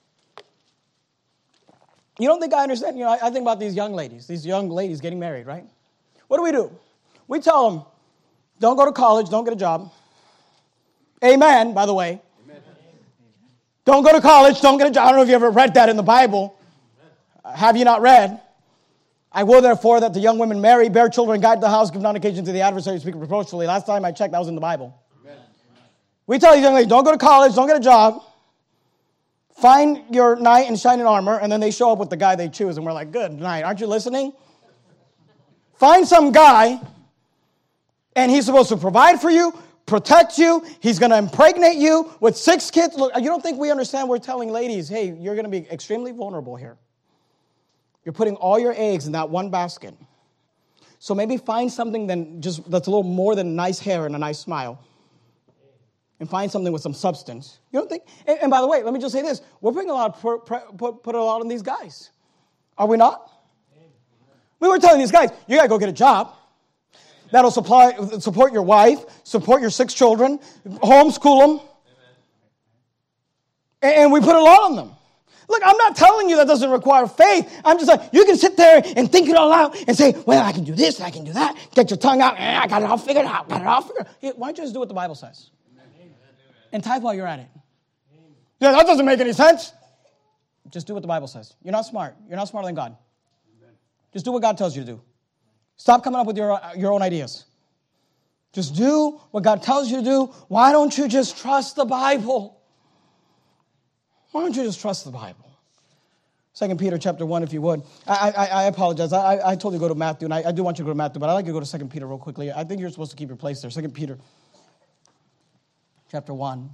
You don't think I understand? I think about these young ladies getting married, right? What do? We tell them, don't go to college, don't get a job. Amen, by the way. Amen. Don't go to college, don't get a job. I don't know if you ever read that in the Bible. Have you not read? I will therefore that the young women marry, bear children, guide the house, give none occasion to the adversary, speak reproachfully. Last time I checked, that was in the Bible. Amen. We tell these young ladies, don't go to college, don't get a job. Find your knight in shining armor, and then they show up with the guy they choose, and we're like, good night. Aren't you listening? Find some guy, and he's supposed to provide for you, protect you. He's going to impregnate you with 6 kids. Look, you don't think we understand? We're telling ladies, hey, you're going to be extremely vulnerable here. You're putting all your eggs in that one basket. So maybe find something that's a little more than nice hair and a nice smile. And find something with some substance. You don't think? And by the way, let me just say this. We're putting a lot on these guys. Are we not? We were telling these guys, you got to go get a job. That'll support your wife, support your 6 children, homeschool them. And we put a lot on them. Look, I'm not telling you that doesn't require faith. I'm just like, you can sit there and think it all out and say, well, I can do this, I can do that. Get your tongue out. I got it all figured out. Why don't you just do what the Bible says? And tithe while you're at it. Yeah, that doesn't make any sense. Just do what the Bible says. You're not smart. You're not smarter than God. Just do what God tells you to do. Stop coming up with your own ideas. Just do what God tells you to do. Why don't you just trust the Bible? Why don't you just trust the Bible? 2 Peter chapter 1, if you would. I apologize. I told you to go to Matthew, and I do want you to go to Matthew, but I'd like you to go to 2 Peter real quickly. I think you're supposed to keep your place there. 2 Peter chapter 1.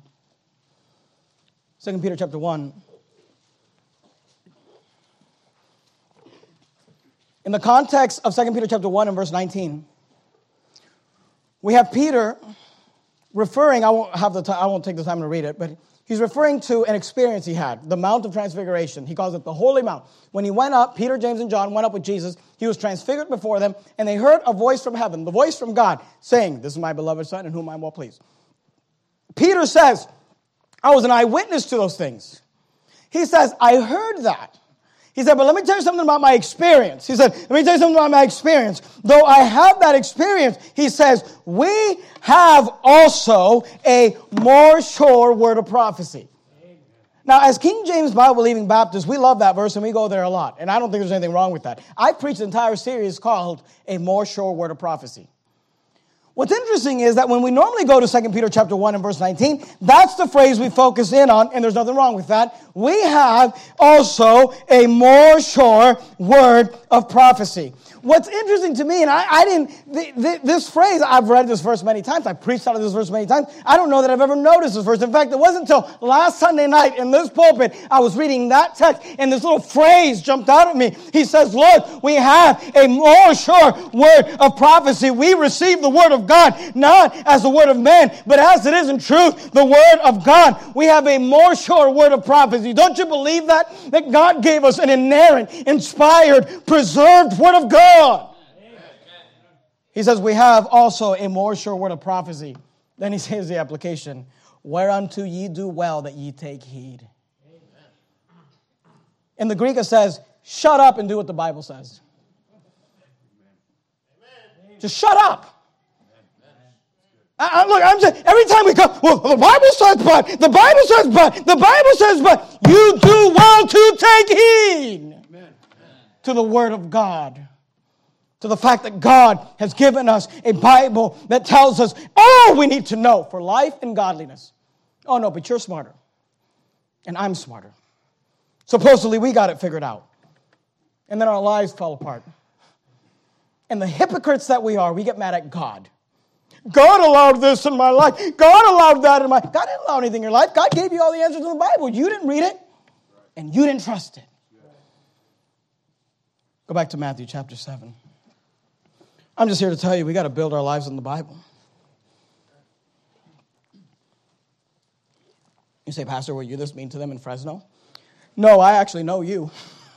2 Peter chapter 1. In the context of 2 Peter chapter 1 and verse 19, we have Peter referring, I won't take the time to read it, but he's referring to an experience he had, the Mount of Transfiguration. He calls it the Holy Mount. When he went up, Peter, James, and John went up with Jesus. He was transfigured before them, and they heard a voice from heaven, the voice from God, saying, "This is my beloved Son, in whom I am well pleased." Peter says, I was an eyewitness to those things. He says, I heard that. He said, but let me tell you something about my experience. He said, let me tell you something about my experience. Though I have that experience, he says, we have also a more sure word of prophecy. Amen. Now, as King James Bible-believing Baptists, we love that verse and we go there a lot. And I don't think there's anything wrong with that. I preached an entire series called A More Sure Word of Prophecy. What's interesting is that when we normally go to 2 Peter chapter 1 and verse 19, that's the phrase we focus in on, and there's nothing wrong with that. We have also a more sure word of prophecy. What's interesting to me, and this phrase, I've read this verse many times. I've preached out of this verse many times. I don't know that I've ever noticed this verse. In fact, it wasn't until last Sunday night in this pulpit, I was reading that text, and this little phrase jumped out at me. He says, look, we have a more sure word of prophecy. We receive the word of God, not as the word of man, but as it is in truth, the word of God. We have a more sure word of prophecy. Don't you believe that? That God gave us an inerrant, inspired, preserved word of God. He says we have also a more sure word of prophecy. Then he says the application, whereunto ye do well that ye take heed. In the Greek it says, shut up and do what the Bible says. Just shut up. Look, I'm saying, every time we come, well, the Bible says but, the Bible says but, the Bible says but, you do well to take heed to the word of God. To the fact that God has given us a Bible that tells us all we need to know for life and godliness. Oh no, but you're smarter. And I'm smarter. Supposedly we got it figured out. And then our lives fall apart. And the hypocrites that we are, we get mad at God. God allowed this in my life. God allowed that in my life. God didn't allow anything in your life. God gave you all the answers in the Bible. You didn't read it. And you didn't trust it. Go back to Matthew chapter 7. I'm just here to tell you, we got to build our lives on the Bible. You say, Pastor, were you this mean to them in Fresno? No, I actually know you.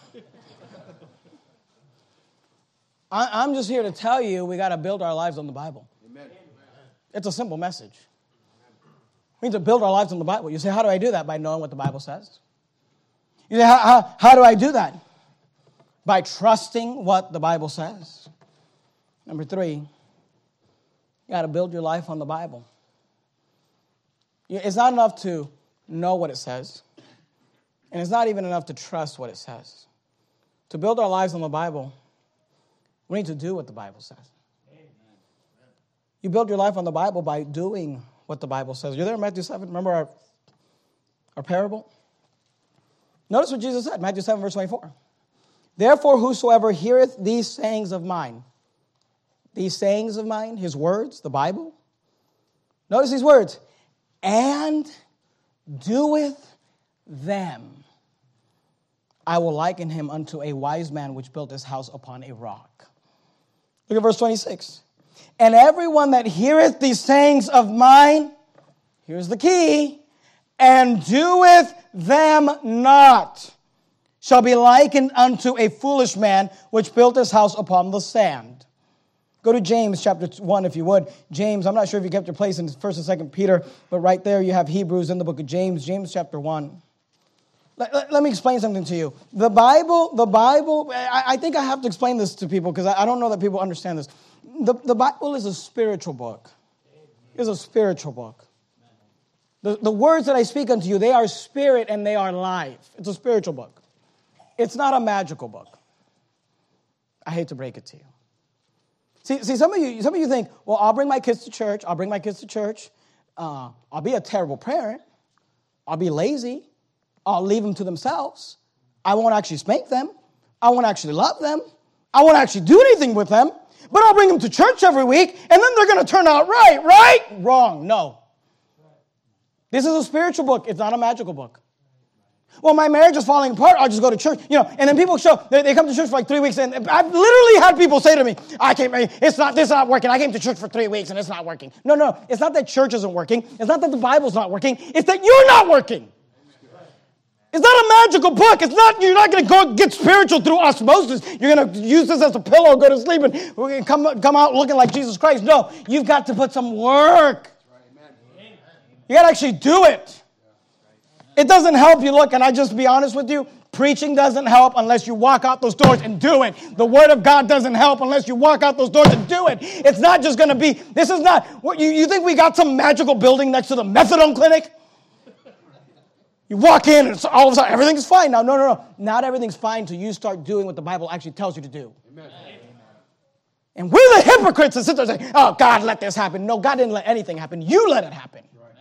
I'm just here to tell you, we got to build our lives on the Bible. Amen. It's a simple message. We need to build our lives on the Bible. You say, how do I do that? By knowing what the Bible says. You say, how do I do that? By trusting what the Bible says. Number 3, you got to build your life on the Bible. It's not enough to know what it says. And it's not even enough to trust what it says. To build our lives on the Bible, we need to do what the Bible says. You build your life on the Bible by doing what the Bible says. You're there in Matthew 7. Remember our parable? Notice what Jesus said, Matthew 7, verse 24. Therefore, whosoever heareth these sayings of mine, his words, the Bible. Notice these words. And doeth them. I will liken him unto a wise man which built his house upon a rock. Look at verse 26. And everyone that heareth these sayings of mine, here's the key, and doeth them not, shall be likened unto a foolish man which built his house upon the sand. Go to James chapter 1 if you would. James, I'm not sure if you kept your place in 1st and 2nd Peter, but right there you have Hebrews in the book of James. James chapter 1. Let me explain something to you. The Bible, I think I have to explain this to people because I don't know that people understand this. The Bible is a spiritual book. It's a spiritual book. The words that I speak unto you, they are spirit and they are life. It's a spiritual book. It's not a magical book. I hate to break it to you. See, some of you think, well, I'll bring my kids to church. I'll be a terrible parent. I'll be lazy. I'll leave them to themselves. I won't actually spank them. I won't actually love them. I won't actually do anything with them. But I'll bring them to church every week, and then they're going to turn out right? Wrong. No. This is a spiritual book. It's not a magical book. Well, my marriage is falling apart. I'll just go to church. And then people they come to church for like 3 weeks, and I've literally had people say to me, this is not working. I came to church for 3 weeks, and it's not working. No. It's not that church isn't working. It's not that the Bible's not working. It's that you're not working. It's not a magical book. You're not going to go get spiritual through osmosis. You're going to use this as a pillow, go to sleep, and come out looking like Jesus Christ. No, you've got to put some work. You got to actually do it. It doesn't help you. Look, and I just be honest with you, preaching doesn't help unless you walk out those doors and do it. The Word of God doesn't help unless you walk out those doors and do it. It's not just going to be, this is not, what you think we got some magical building next to the methadone clinic? You walk in and all of a sudden everything's fine. Now, no. Not everything's fine until you start doing what the Bible actually tells you to do. Amen. And we're the hypocrites that sit there and say, oh, God let this happen. No, God didn't let anything happen. You let it happen. Right.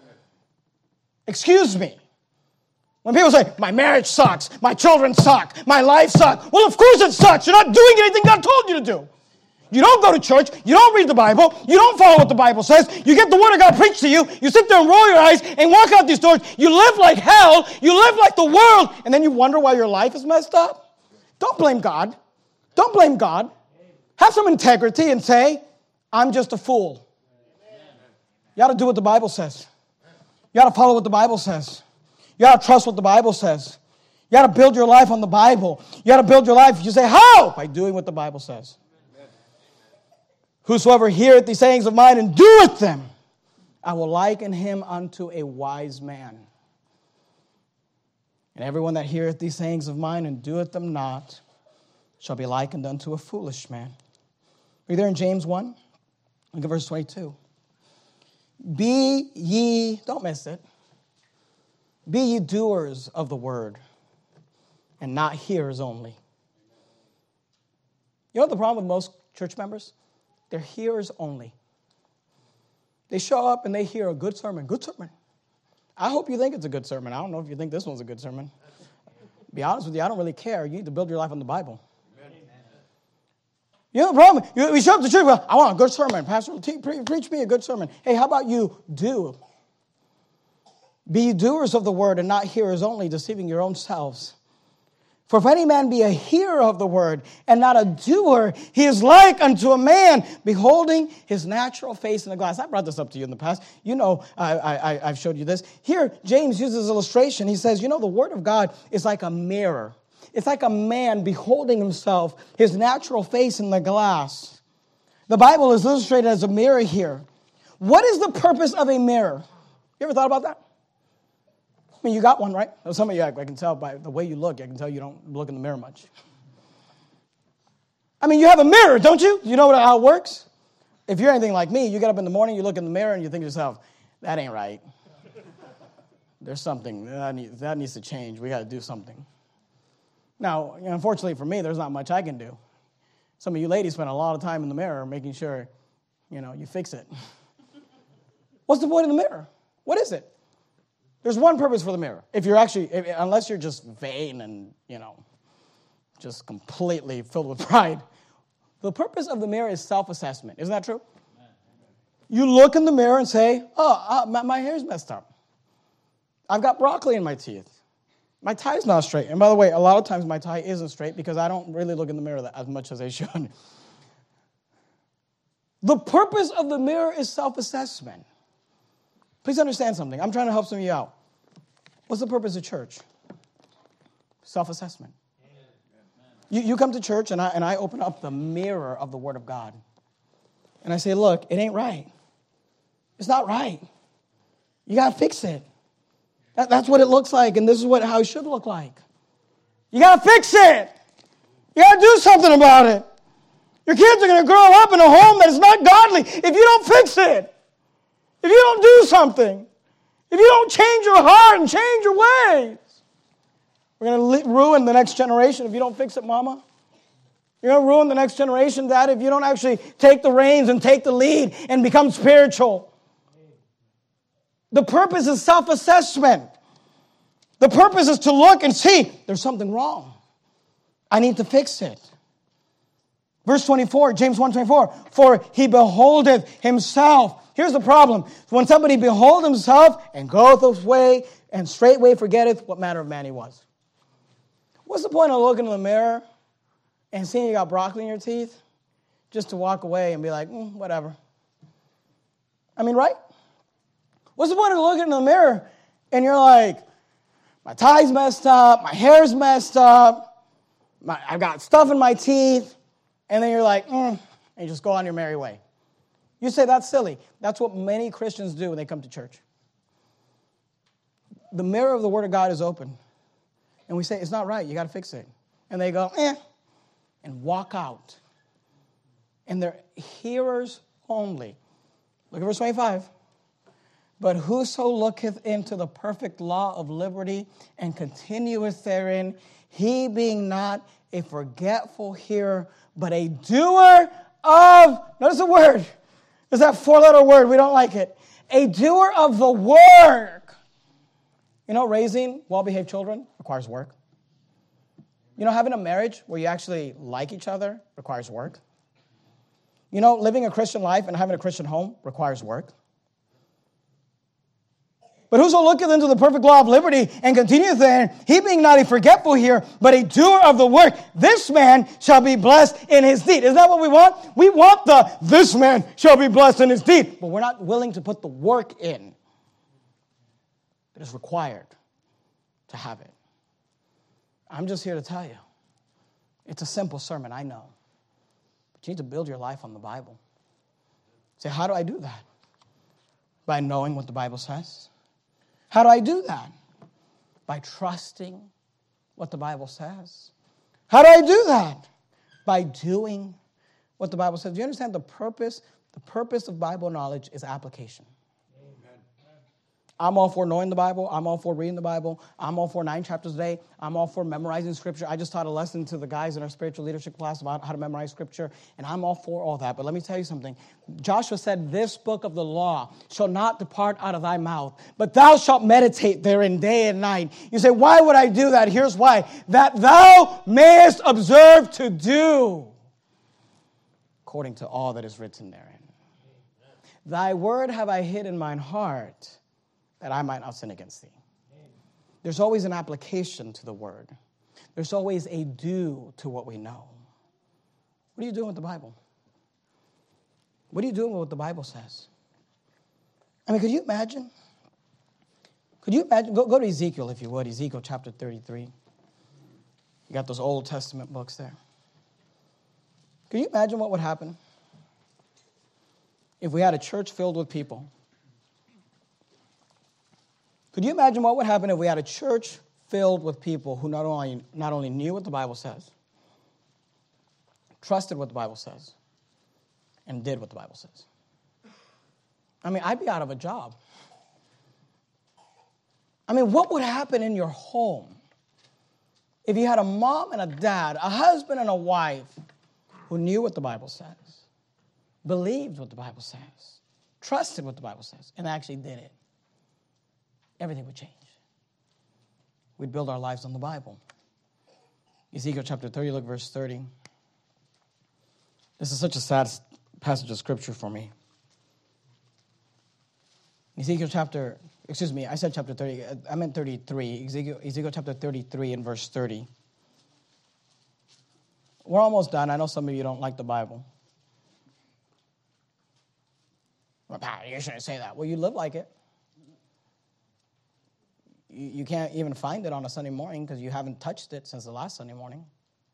Excuse me. When people say, my marriage sucks, my children suck, my life sucks. Well, of course it sucks. You're not doing anything God told you to do. You don't go to church. You don't read the Bible. You don't follow what the Bible says. You get the Word of God preached to you. You sit there and roll your eyes and walk out these doors. You live like hell. You live like the world. And then you wonder why your life is messed up. Don't blame God. Don't blame God. Have some integrity and say, I'm just a fool. You got to do what the Bible says. You got to follow what the Bible says. You got to trust what the Bible says. You got to build your life on the Bible. You got to build your life. You say, how? By doing what the Bible says. Whosoever heareth these sayings of mine and doeth them, I will liken him unto a wise man. And everyone that heareth these sayings of mine and doeth them not shall be likened unto a foolish man. Are you there in James 1? Look at verse 22. Be ye, don't miss it, be ye doers of the word and not hearers only. You know what the problem with most church members? They're hearers only. They show up and they hear a good sermon. Good sermon. I hope you think it's a good sermon. I don't know if you think this one's a good sermon. To be honest with you, I don't really care. You need to build your life on the Bible. Amen. You know the problem? We show up to church, well, I want a good sermon. Pastor, preach me a good sermon. Hey, how about you do? Be ye doers of the word and not hearers only, deceiving your own selves. For if any man be a hearer of the word and not a doer, he is like unto a man beholding his natural face in the glass. I brought this up to you in the past. You know, I've showed you this. Here, James uses illustration. He says, the word of God is like a mirror. It's like a man beholding himself, his natural face in the glass. The Bible is illustrated as a mirror here. What is the purpose of a mirror? You ever thought about that? I mean, you got one, right? Some of you, I can tell by the way you look, I can tell you don't look in the mirror much. I mean, you have a mirror, don't you? You know how it works? If you're anything like me, you get up in the morning, you look in the mirror, and you think to yourself, that ain't right. There's something that needs to change. We got to do something. Now, unfortunately for me, there's not much I can do. Some of you ladies spend a lot of time in the mirror making sure, you fix it. What's the point of the mirror? What is it? There's one purpose for the mirror. Unless you're just vain and, just completely filled with pride. The purpose of the mirror is self-assessment. Isn't that true? You look in the mirror and say, my hair's messed up. I've got broccoli in my teeth. My tie's not straight. And by the way, a lot of times my tie isn't straight because I don't really look in the mirror as much as I should. The purpose of the mirror is self-assessment. Please understand something. I'm trying to help some of you out. What's the purpose of church? Self-assessment. You come to church and I open up the mirror of the Word of God. And I say, look, it ain't right. It's not right. You got to fix it. That's what it looks like, and this is how it should look like. You got to fix it. You got to do something about it. Your kids are going to grow up in a home that is not godly if you don't fix it. If you don't do something. If you don't change your heart and change your ways. We're going to ruin the next generation if you don't fix it, Mama. You're going to ruin the next generation, Dad, if you don't actually take the reins and take the lead and become spiritual. The purpose is self-assessment. The purpose is to look and see there's something wrong. I need to fix it. Verse 24, James 1:24, for he beholdeth himself. Here's the problem. When somebody behold himself and goeth his way and straightway forgetteth what manner of man he was. What's the point of looking in the mirror and seeing you got broccoli in your teeth just to walk away and be like, whatever. I mean, right? What's the point of looking in the mirror and you're like, my tie's messed up, my hair's messed up, I've got stuff in my teeth, and then you're like, and you just go on your merry way. You say that's silly. That's what many Christians do when they come to church. The mirror of the Word of God is open. And we say, it's not right, you got to fix it. And they go, and walk out. And they're hearers only. Look at verse 25. But whoso looketh into the perfect law of liberty and continueth therein, he being not a forgetful hearer, but a doer of, notice the word. It's that four-letter word. We don't like it. A doer of the work. You know, raising well-behaved children requires work. You know, having a marriage where you actually like each other requires work. You know, living a Christian life and having a Christian home requires work. But whoso looketh into the perfect law of liberty and continueth therein, he being not a forgetful hearer, but a doer of the work, this man shall be blessed in his deed. Isn't that what we want? We want this man shall be blessed in his deed. But we're not willing to put the work in that is required to have it. I'm just here to tell you, it's a simple sermon, I know. But you need to build your life on the Bible. Say, how do I do that? By knowing what the Bible says. How do I do that? By trusting what the Bible says. How do I do that? By doing what the Bible says. Do you understand the purpose? The purpose of Bible knowledge is application. Amen. I'm all for knowing the Bible. I'm all for reading the Bible. I'm all for 9 chapters a day. I'm all for memorizing Scripture. I just taught a lesson to the guys in our spiritual leadership class about how to memorize Scripture, and I'm all for all that. But let me tell you something. Joshua said, this book of the law shall not depart out of thy mouth, but thou shalt meditate therein day and night. You say, why would I do that? Here's why. That thou mayest observe to do according to all that is written therein. Thy word have I hid in mine heart, that I might not sin against thee. There's always an application to the word. There's always a do to what we know. What are you doing with the Bible? What are you doing with what the Bible says? I mean, could you imagine? Could you imagine? Go to Ezekiel, if you would. Ezekiel chapter 33. You got those Old Testament books there. Could you imagine what would happen if we had a church filled with people? Could you imagine what would happen if we had a church filled with people who not only knew what the Bible says, trusted what the Bible says, and did what the Bible says? I mean, I'd be out of a job. I mean, what would happen in your home if you had a mom and a dad, a husband and a wife who knew what the Bible says, believed what the Bible says, trusted what the Bible says, and actually did it? Everything would change. We'd build our lives on the Bible. Ezekiel chapter 30, look verse 30. This is such a sad passage of Scripture for me. Ezekiel chapter 33. Ezekiel chapter 33 and verse 30. We're almost done. I know some of you don't like the Bible. Well, you shouldn't say that. Well, you live like it. You can't even find it on a Sunday morning because you haven't touched it since the last Sunday morning.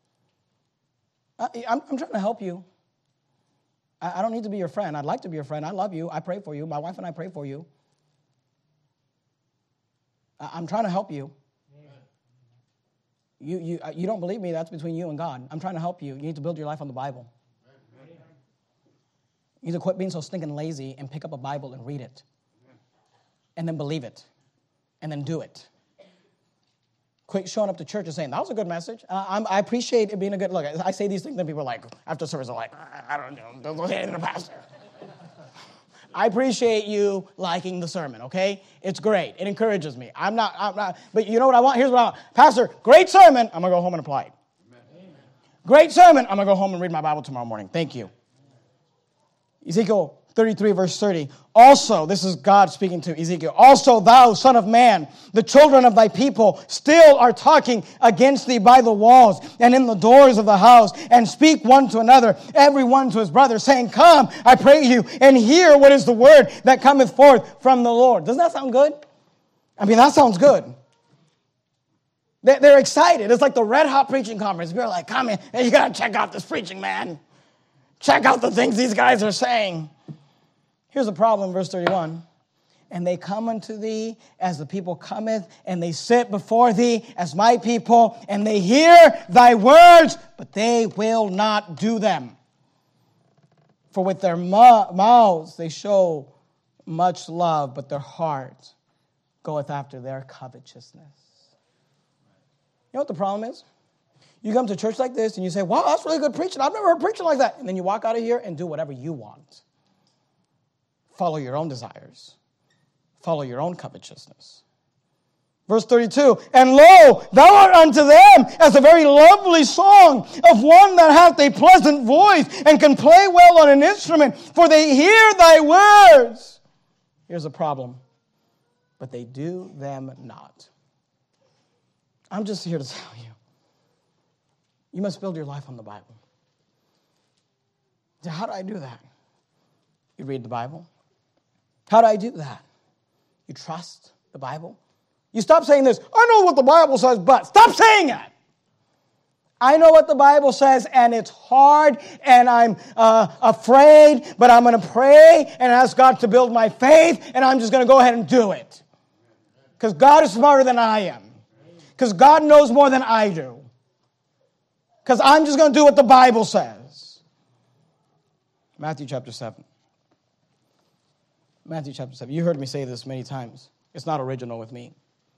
I'm trying to help you. I don't need to be your friend. I'd like to be your friend. I love you. I pray for you. My wife and I pray for you. I'm trying to help you. You don't believe me, that's between you and God. I'm trying to help you. You need to build your life on the Bible. You need to quit being so stinking lazy and pick up a Bible and read it. And then believe it. And then do it. Quit showing up to church and saying, that was a good message. I appreciate it being a good, look, I say these things and people are like, after service, are like, I don't know, don't look at the pastor. I appreciate you liking the sermon, okay? It's great. It encourages me. I'm not, but you know what I want? Here's what I want. Pastor, great sermon. I'm going to go home and apply it. Amen. Great sermon. I'm going to go home and read my Bible tomorrow morning. Thank you. Ezekiel 33, verse 30. Also, this is God speaking to Ezekiel. Also, thou, son of man, the children of thy people still are talking against thee by the walls and in the doors of the house, and speak one to another, every one to his brother, saying, come, I pray you, and hear what is the word that cometh forth from the Lord. Doesn't that sound good? I mean, that sounds good. They're excited. It's like the Red Hot Preaching Conference. People are like, come in, and you got to check out this preaching, man. Check out the things these guys are saying. Here's the problem, verse 31. And they come unto thee as the people cometh, and they sit before thee as my people, and they hear thy words, but they will not do them. For with their mouths they show much love, but their heart goeth after their covetousness. You know what the problem is? You come to church like this, and you say, wow, that's really good preaching. I've never heard preaching like that. And then you walk out of here and do whatever you want. Follow your own desires. Follow your own covetousness. Verse 32, and lo, thou art unto them as a very lovely song of one that hath a pleasant voice and can play well on an instrument, for they hear thy words. Here's a problem. But they do them not. I'm just here to tell you, you must build your life on the Bible. So how do I do that? You read the Bible. How do I do that? You trust the Bible. You stop saying this, I know what the Bible says, but stop saying it. I know what the Bible says, and it's hard, and I'm afraid, but I'm going to pray and ask God to build my faith, and I'm just going to go ahead and do it. Because God is smarter than I am. Because God knows more than I do. Because I'm just going to do what the Bible says. Matthew chapter 7. Matthew chapter 7. You heard me say this many times. It's not original with me.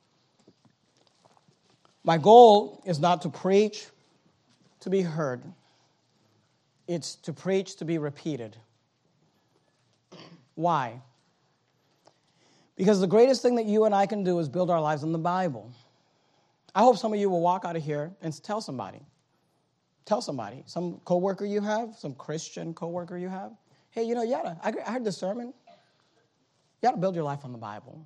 My goal is not to preach to be heard. It's to preach to be repeated. Why? Because the greatest thing that you and I can do is build our lives on the Bible. I hope some of you will walk out of here and tell somebody. Tell somebody. Some coworker you have, some Christian coworker you have. Hey, you know, I heard this sermon. You got to build your life on the Bible.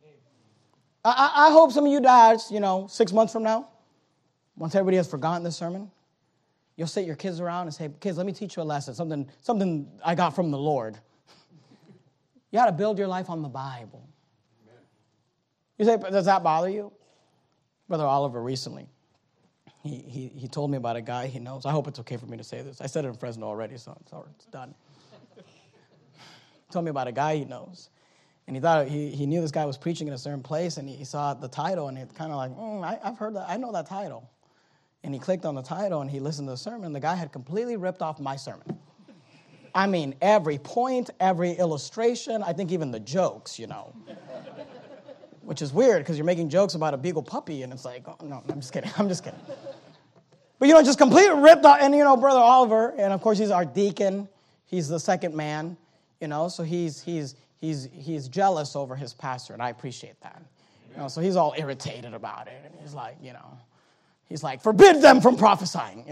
I hope some of you dads, 6 months from now, once everybody has forgotten this sermon, you'll sit your kids around and say, kids, let me teach you a lesson, something I got from the Lord. You got to build your life on the Bible. You say, does that bother you? Brother Oliver recently, he told me about a guy he knows. I hope it's okay for me to say this. I said it in Fresno already, so it's done. He told me about a guy he knows. And he thought he knew this guy was preaching in a certain place, and he saw the title, and it's kind of like, I've heard that. I know that title. And he clicked on the title, and he listened to the sermon. The guy had completely ripped off my sermon. I mean, every point, every illustration, I think even the jokes, Which is weird, because you're making jokes about a beagle puppy, and it's like, oh, no, I'm just kidding. But, just completely ripped off. And, Brother Oliver, and of course he's our deacon. He's the second man, so he's jealous over his pastor, and I appreciate that. So he's all irritated about it, and he's like, forbid them from prophesying,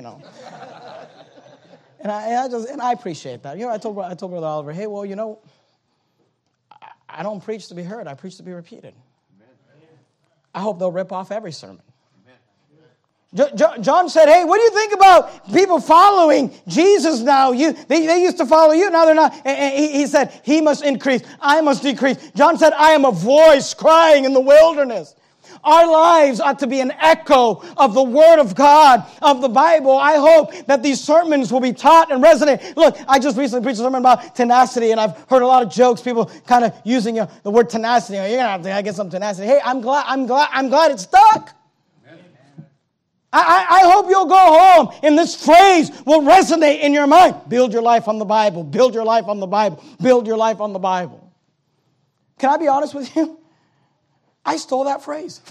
And I appreciate that. I told Brother Oliver, hey, well, I don't preach to be heard. I preach to be repeated. I hope they'll rip off every sermon. John said, hey, what do you think about people following Jesus now? They used to follow you, now they're not. And he said, he must increase, I must decrease. John said, I am a voice crying in the wilderness. Our lives ought to be an echo of the Word of God, of the Bible. I hope that these sermons will be taught and resonate. Look, I just recently preached a sermon about tenacity, and I've heard a lot of jokes, people kind of using the word tenacity. You're going to have to get some tenacity. Hey, I'm glad it stuck. I hope you'll go home and this phrase will resonate in your mind. Build your life on the Bible. Build your life on the Bible. Build your life on the Bible. Can I be honest with you? I stole that phrase.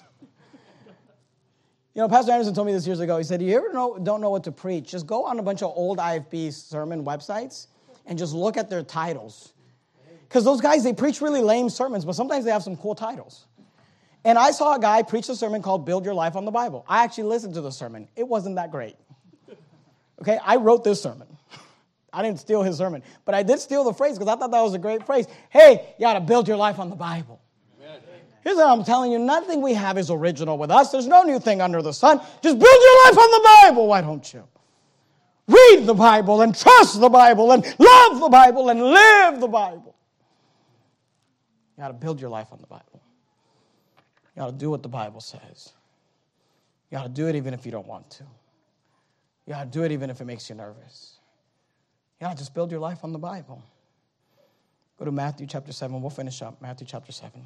You know, Pastor Anderson told me this years ago. He said, you ever don't know what to preach? Just go on a bunch of old IFB sermon websites and just look at their titles. Because those guys, they preach really lame sermons, but sometimes they have some cool titles. And I saw a guy preach a sermon called Build Your Life on the Bible. I actually listened to the sermon. It wasn't that great. Okay, I wrote this sermon. I didn't steal his sermon, but I did steal the phrase because I thought that was a great phrase. Hey, you got to build your life on the Bible. Amen. Here's what I'm telling you. Nothing we have is original with us. There's no new thing under the sun. Just build your life on the Bible. Why don't you? Read the Bible and trust the Bible and love the Bible and live the Bible. You got to build your life on the Bible. You got to do what the Bible says. You got to do it even if you don't want to. You got to do it even if it makes you nervous. You got to just build your life on the Bible. Go to Matthew chapter 7. We'll finish up. Matthew chapter 7.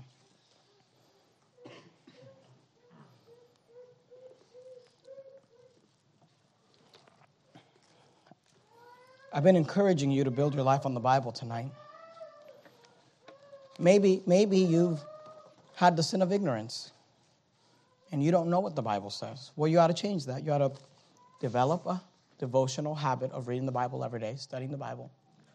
I've been encouraging you to build your life on the Bible tonight. Maybe you've had the sin of ignorance, and you don't know what the Bible says. Well, you ought to change that. You ought to develop a devotional habit of reading the Bible every day, studying the Bible.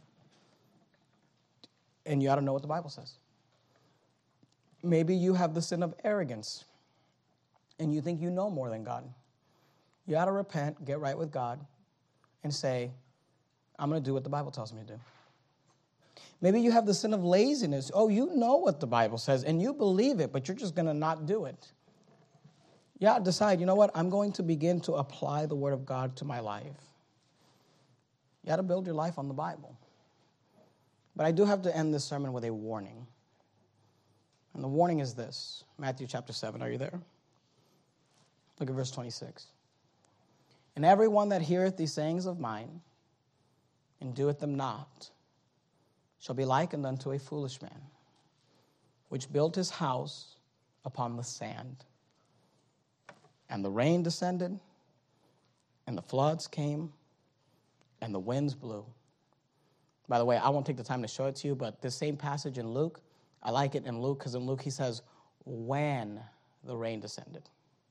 And you ought to know what the Bible says. Maybe you have the sin of arrogance, and you think you know more than God. You ought to repent, get right with God, and say, I'm going to do what the Bible tells me to do. Maybe you have the sin of laziness. Oh, you know what the Bible says, and you believe it, but you're just going to not do it. Yeah, decide, you know what? I'm going to begin to apply the Word of God to my life. You got to build your life on the Bible. But I do have to end this sermon with a warning. And the warning is this. Matthew chapter 7, are you there? Look at verse 26. And everyone that heareth these sayings of mine, and doeth them not, shall be likened unto a foolish man, which built his house upon the sand. And the rain descended, and the floods came, and the winds blew. By the way, I won't take the time to show it to you, but this same passage in Luke, I like it in Luke, because in Luke he says, when the rain descended,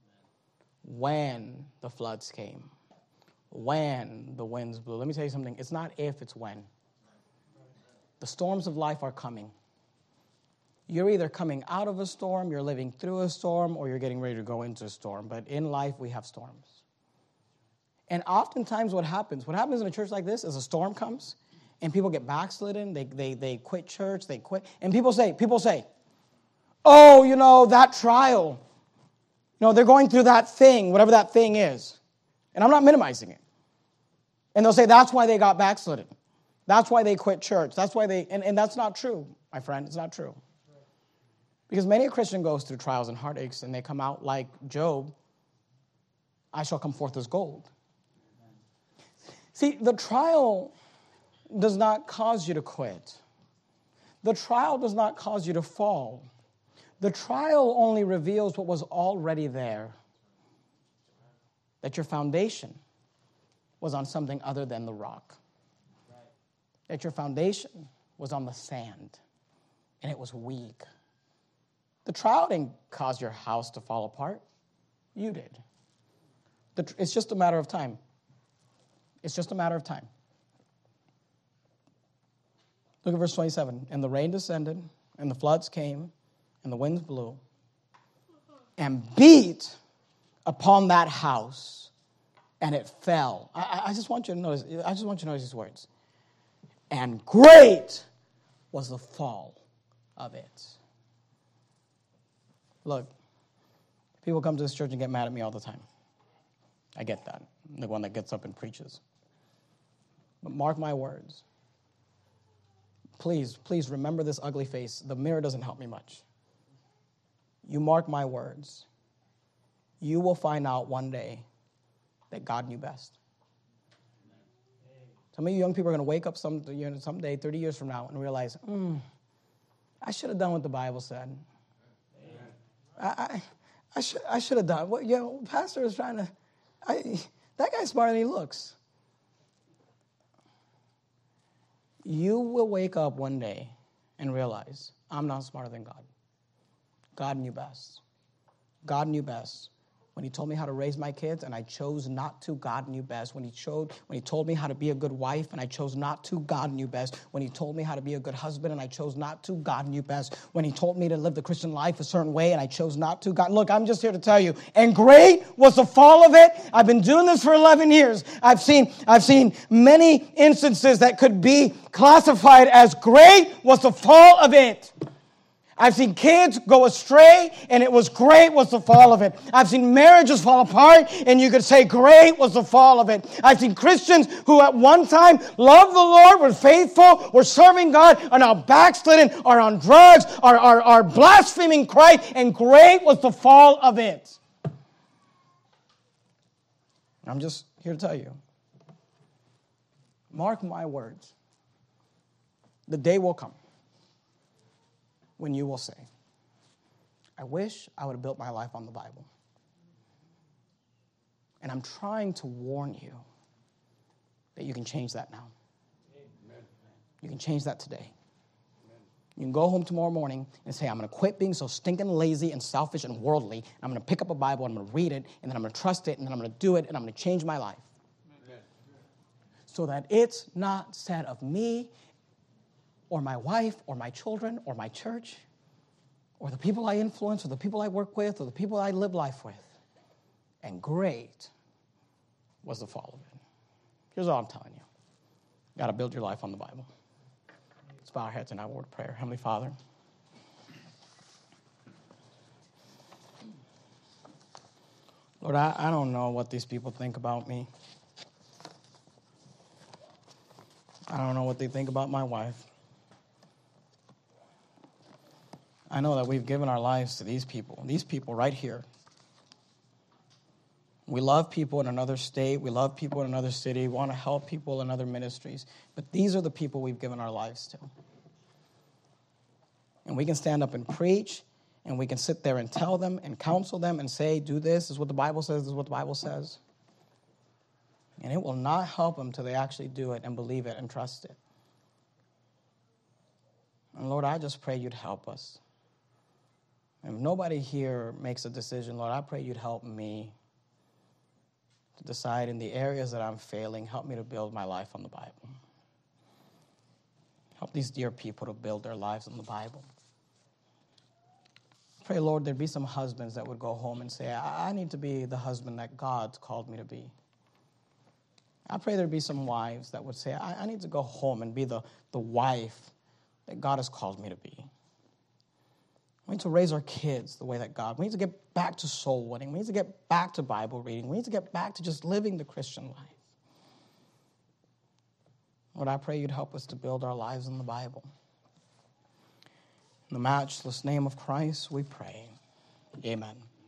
when the floods came, when the winds blew. Let me tell you something. It's not if, it's when. The storms of life are coming. You're either coming out of a storm, you're living through a storm, or you're getting ready to go into a storm. But in life, we have storms. And oftentimes what happens in a church like this is a storm comes, and people get backslidden, they quit church, they quit. And people say, oh, you know, that trial. You know, they're going through that thing, whatever that thing is. And I'm not minimizing it. And they'll say, that's why they got backslidden. That's why they quit church. That's why and that's not true, my friend. It's not true. Because many a Christian goes through trials and heartaches, and they come out like Job, I shall come forth as gold. See, the trial does not cause you to quit. The trial does not cause you to fall. The trial only reveals what was already there. That your foundation was on something other than the rock. That your foundation was on the sand, and it was weak. The trial didn't cause your house to fall apart. You did. It's just a matter of time. It's just a matter of time. Look at verse 27. And the rain descended, and the floods came, and the winds blew, and beat upon that house, and it fell. I just want you to notice. I just want you to notice these words. And great was the fall of it. Look, people come to this church and get mad at me all the time. I get that. I'm the one that gets up and preaches. But mark my words. Please remember this ugly face. The mirror doesn't help me much. You mark my words. You will find out one day that God knew best. Some of you young people are going to wake up someday, 30 years from now, and realize, I should have done what the Bible said. I should have done. Well, pastor is trying to, that guy's smarter than he looks. You will wake up one day and realize, I'm not smarter than God. God knew best. God knew best. When he told me how to raise my kids and I chose not to, God knew best. When he told me how to be a good wife and I chose not to, God knew best. When he told me how to be a good husband and I chose not to, God knew best. When he told me to live the Christian life a certain way and I chose not to, God, look, I'm just here to tell you. And great was the fall of it. I've been doing this for 11 years. I've seen many instances that could be classified as great was the fall of it. I've seen kids go astray, and it was great was the fall of it. I've seen marriages fall apart, and you could say great was the fall of it. I've seen Christians who at one time loved the Lord, were faithful, were serving God, are now backslidden, are on drugs, are blaspheming Christ, and great was the fall of it. I'm just here to tell you, mark my words, the day will come when you will say, I wish I would have built my life on the Bible. And I'm trying to warn you that you can change that now. Amen. You can change that today. Amen. You can go home tomorrow morning and say, I'm going to quit being so stinking lazy and selfish and worldly. And I'm going to pick up a Bible and I'm going to read it, and then I'm going to trust it, and then I'm going to do it, and I'm going to change my life. Amen. So that it's not said of me or my wife, or my children, or my church, or the people I influence, or the people I work with, or the people I live life with. And great was the fall of it. Here's all I'm telling you. You got to build your life on the Bible. Let's bow our heads and have a word of prayer. Heavenly Father, Lord, I don't know what these people think about me. I don't know what they think about my wife. I know that we've given our lives to these people right here. We love people in another state. We love people in another city. We want to help people in other ministries. But these are the people we've given our lives to. And we can stand up and preach, and we can sit there and tell them and counsel them and say, do this is what the Bible says, this is what the Bible says. And it will not help them till they actually do it and believe it and trust it. And Lord, I just pray you'd help us. And if nobody here makes a decision, Lord, I pray you'd help me to decide in the areas that I'm failing, help me to build my life on the Bible. Help these dear people to build their lives on the Bible. Pray, Lord, there'd be some husbands that would go home and say, I need to be the husband that God's called me to be. I pray there'd be some wives that would say, I need to go home and be the wife that God has called me to be. We need to raise our kids the way that God. We need to get back to soul winning. We need to get back to Bible reading. We need to get back to just living the Christian life. Lord, I pray you'd help us to build our lives in the Bible. In the matchless name of Christ, we pray. Amen.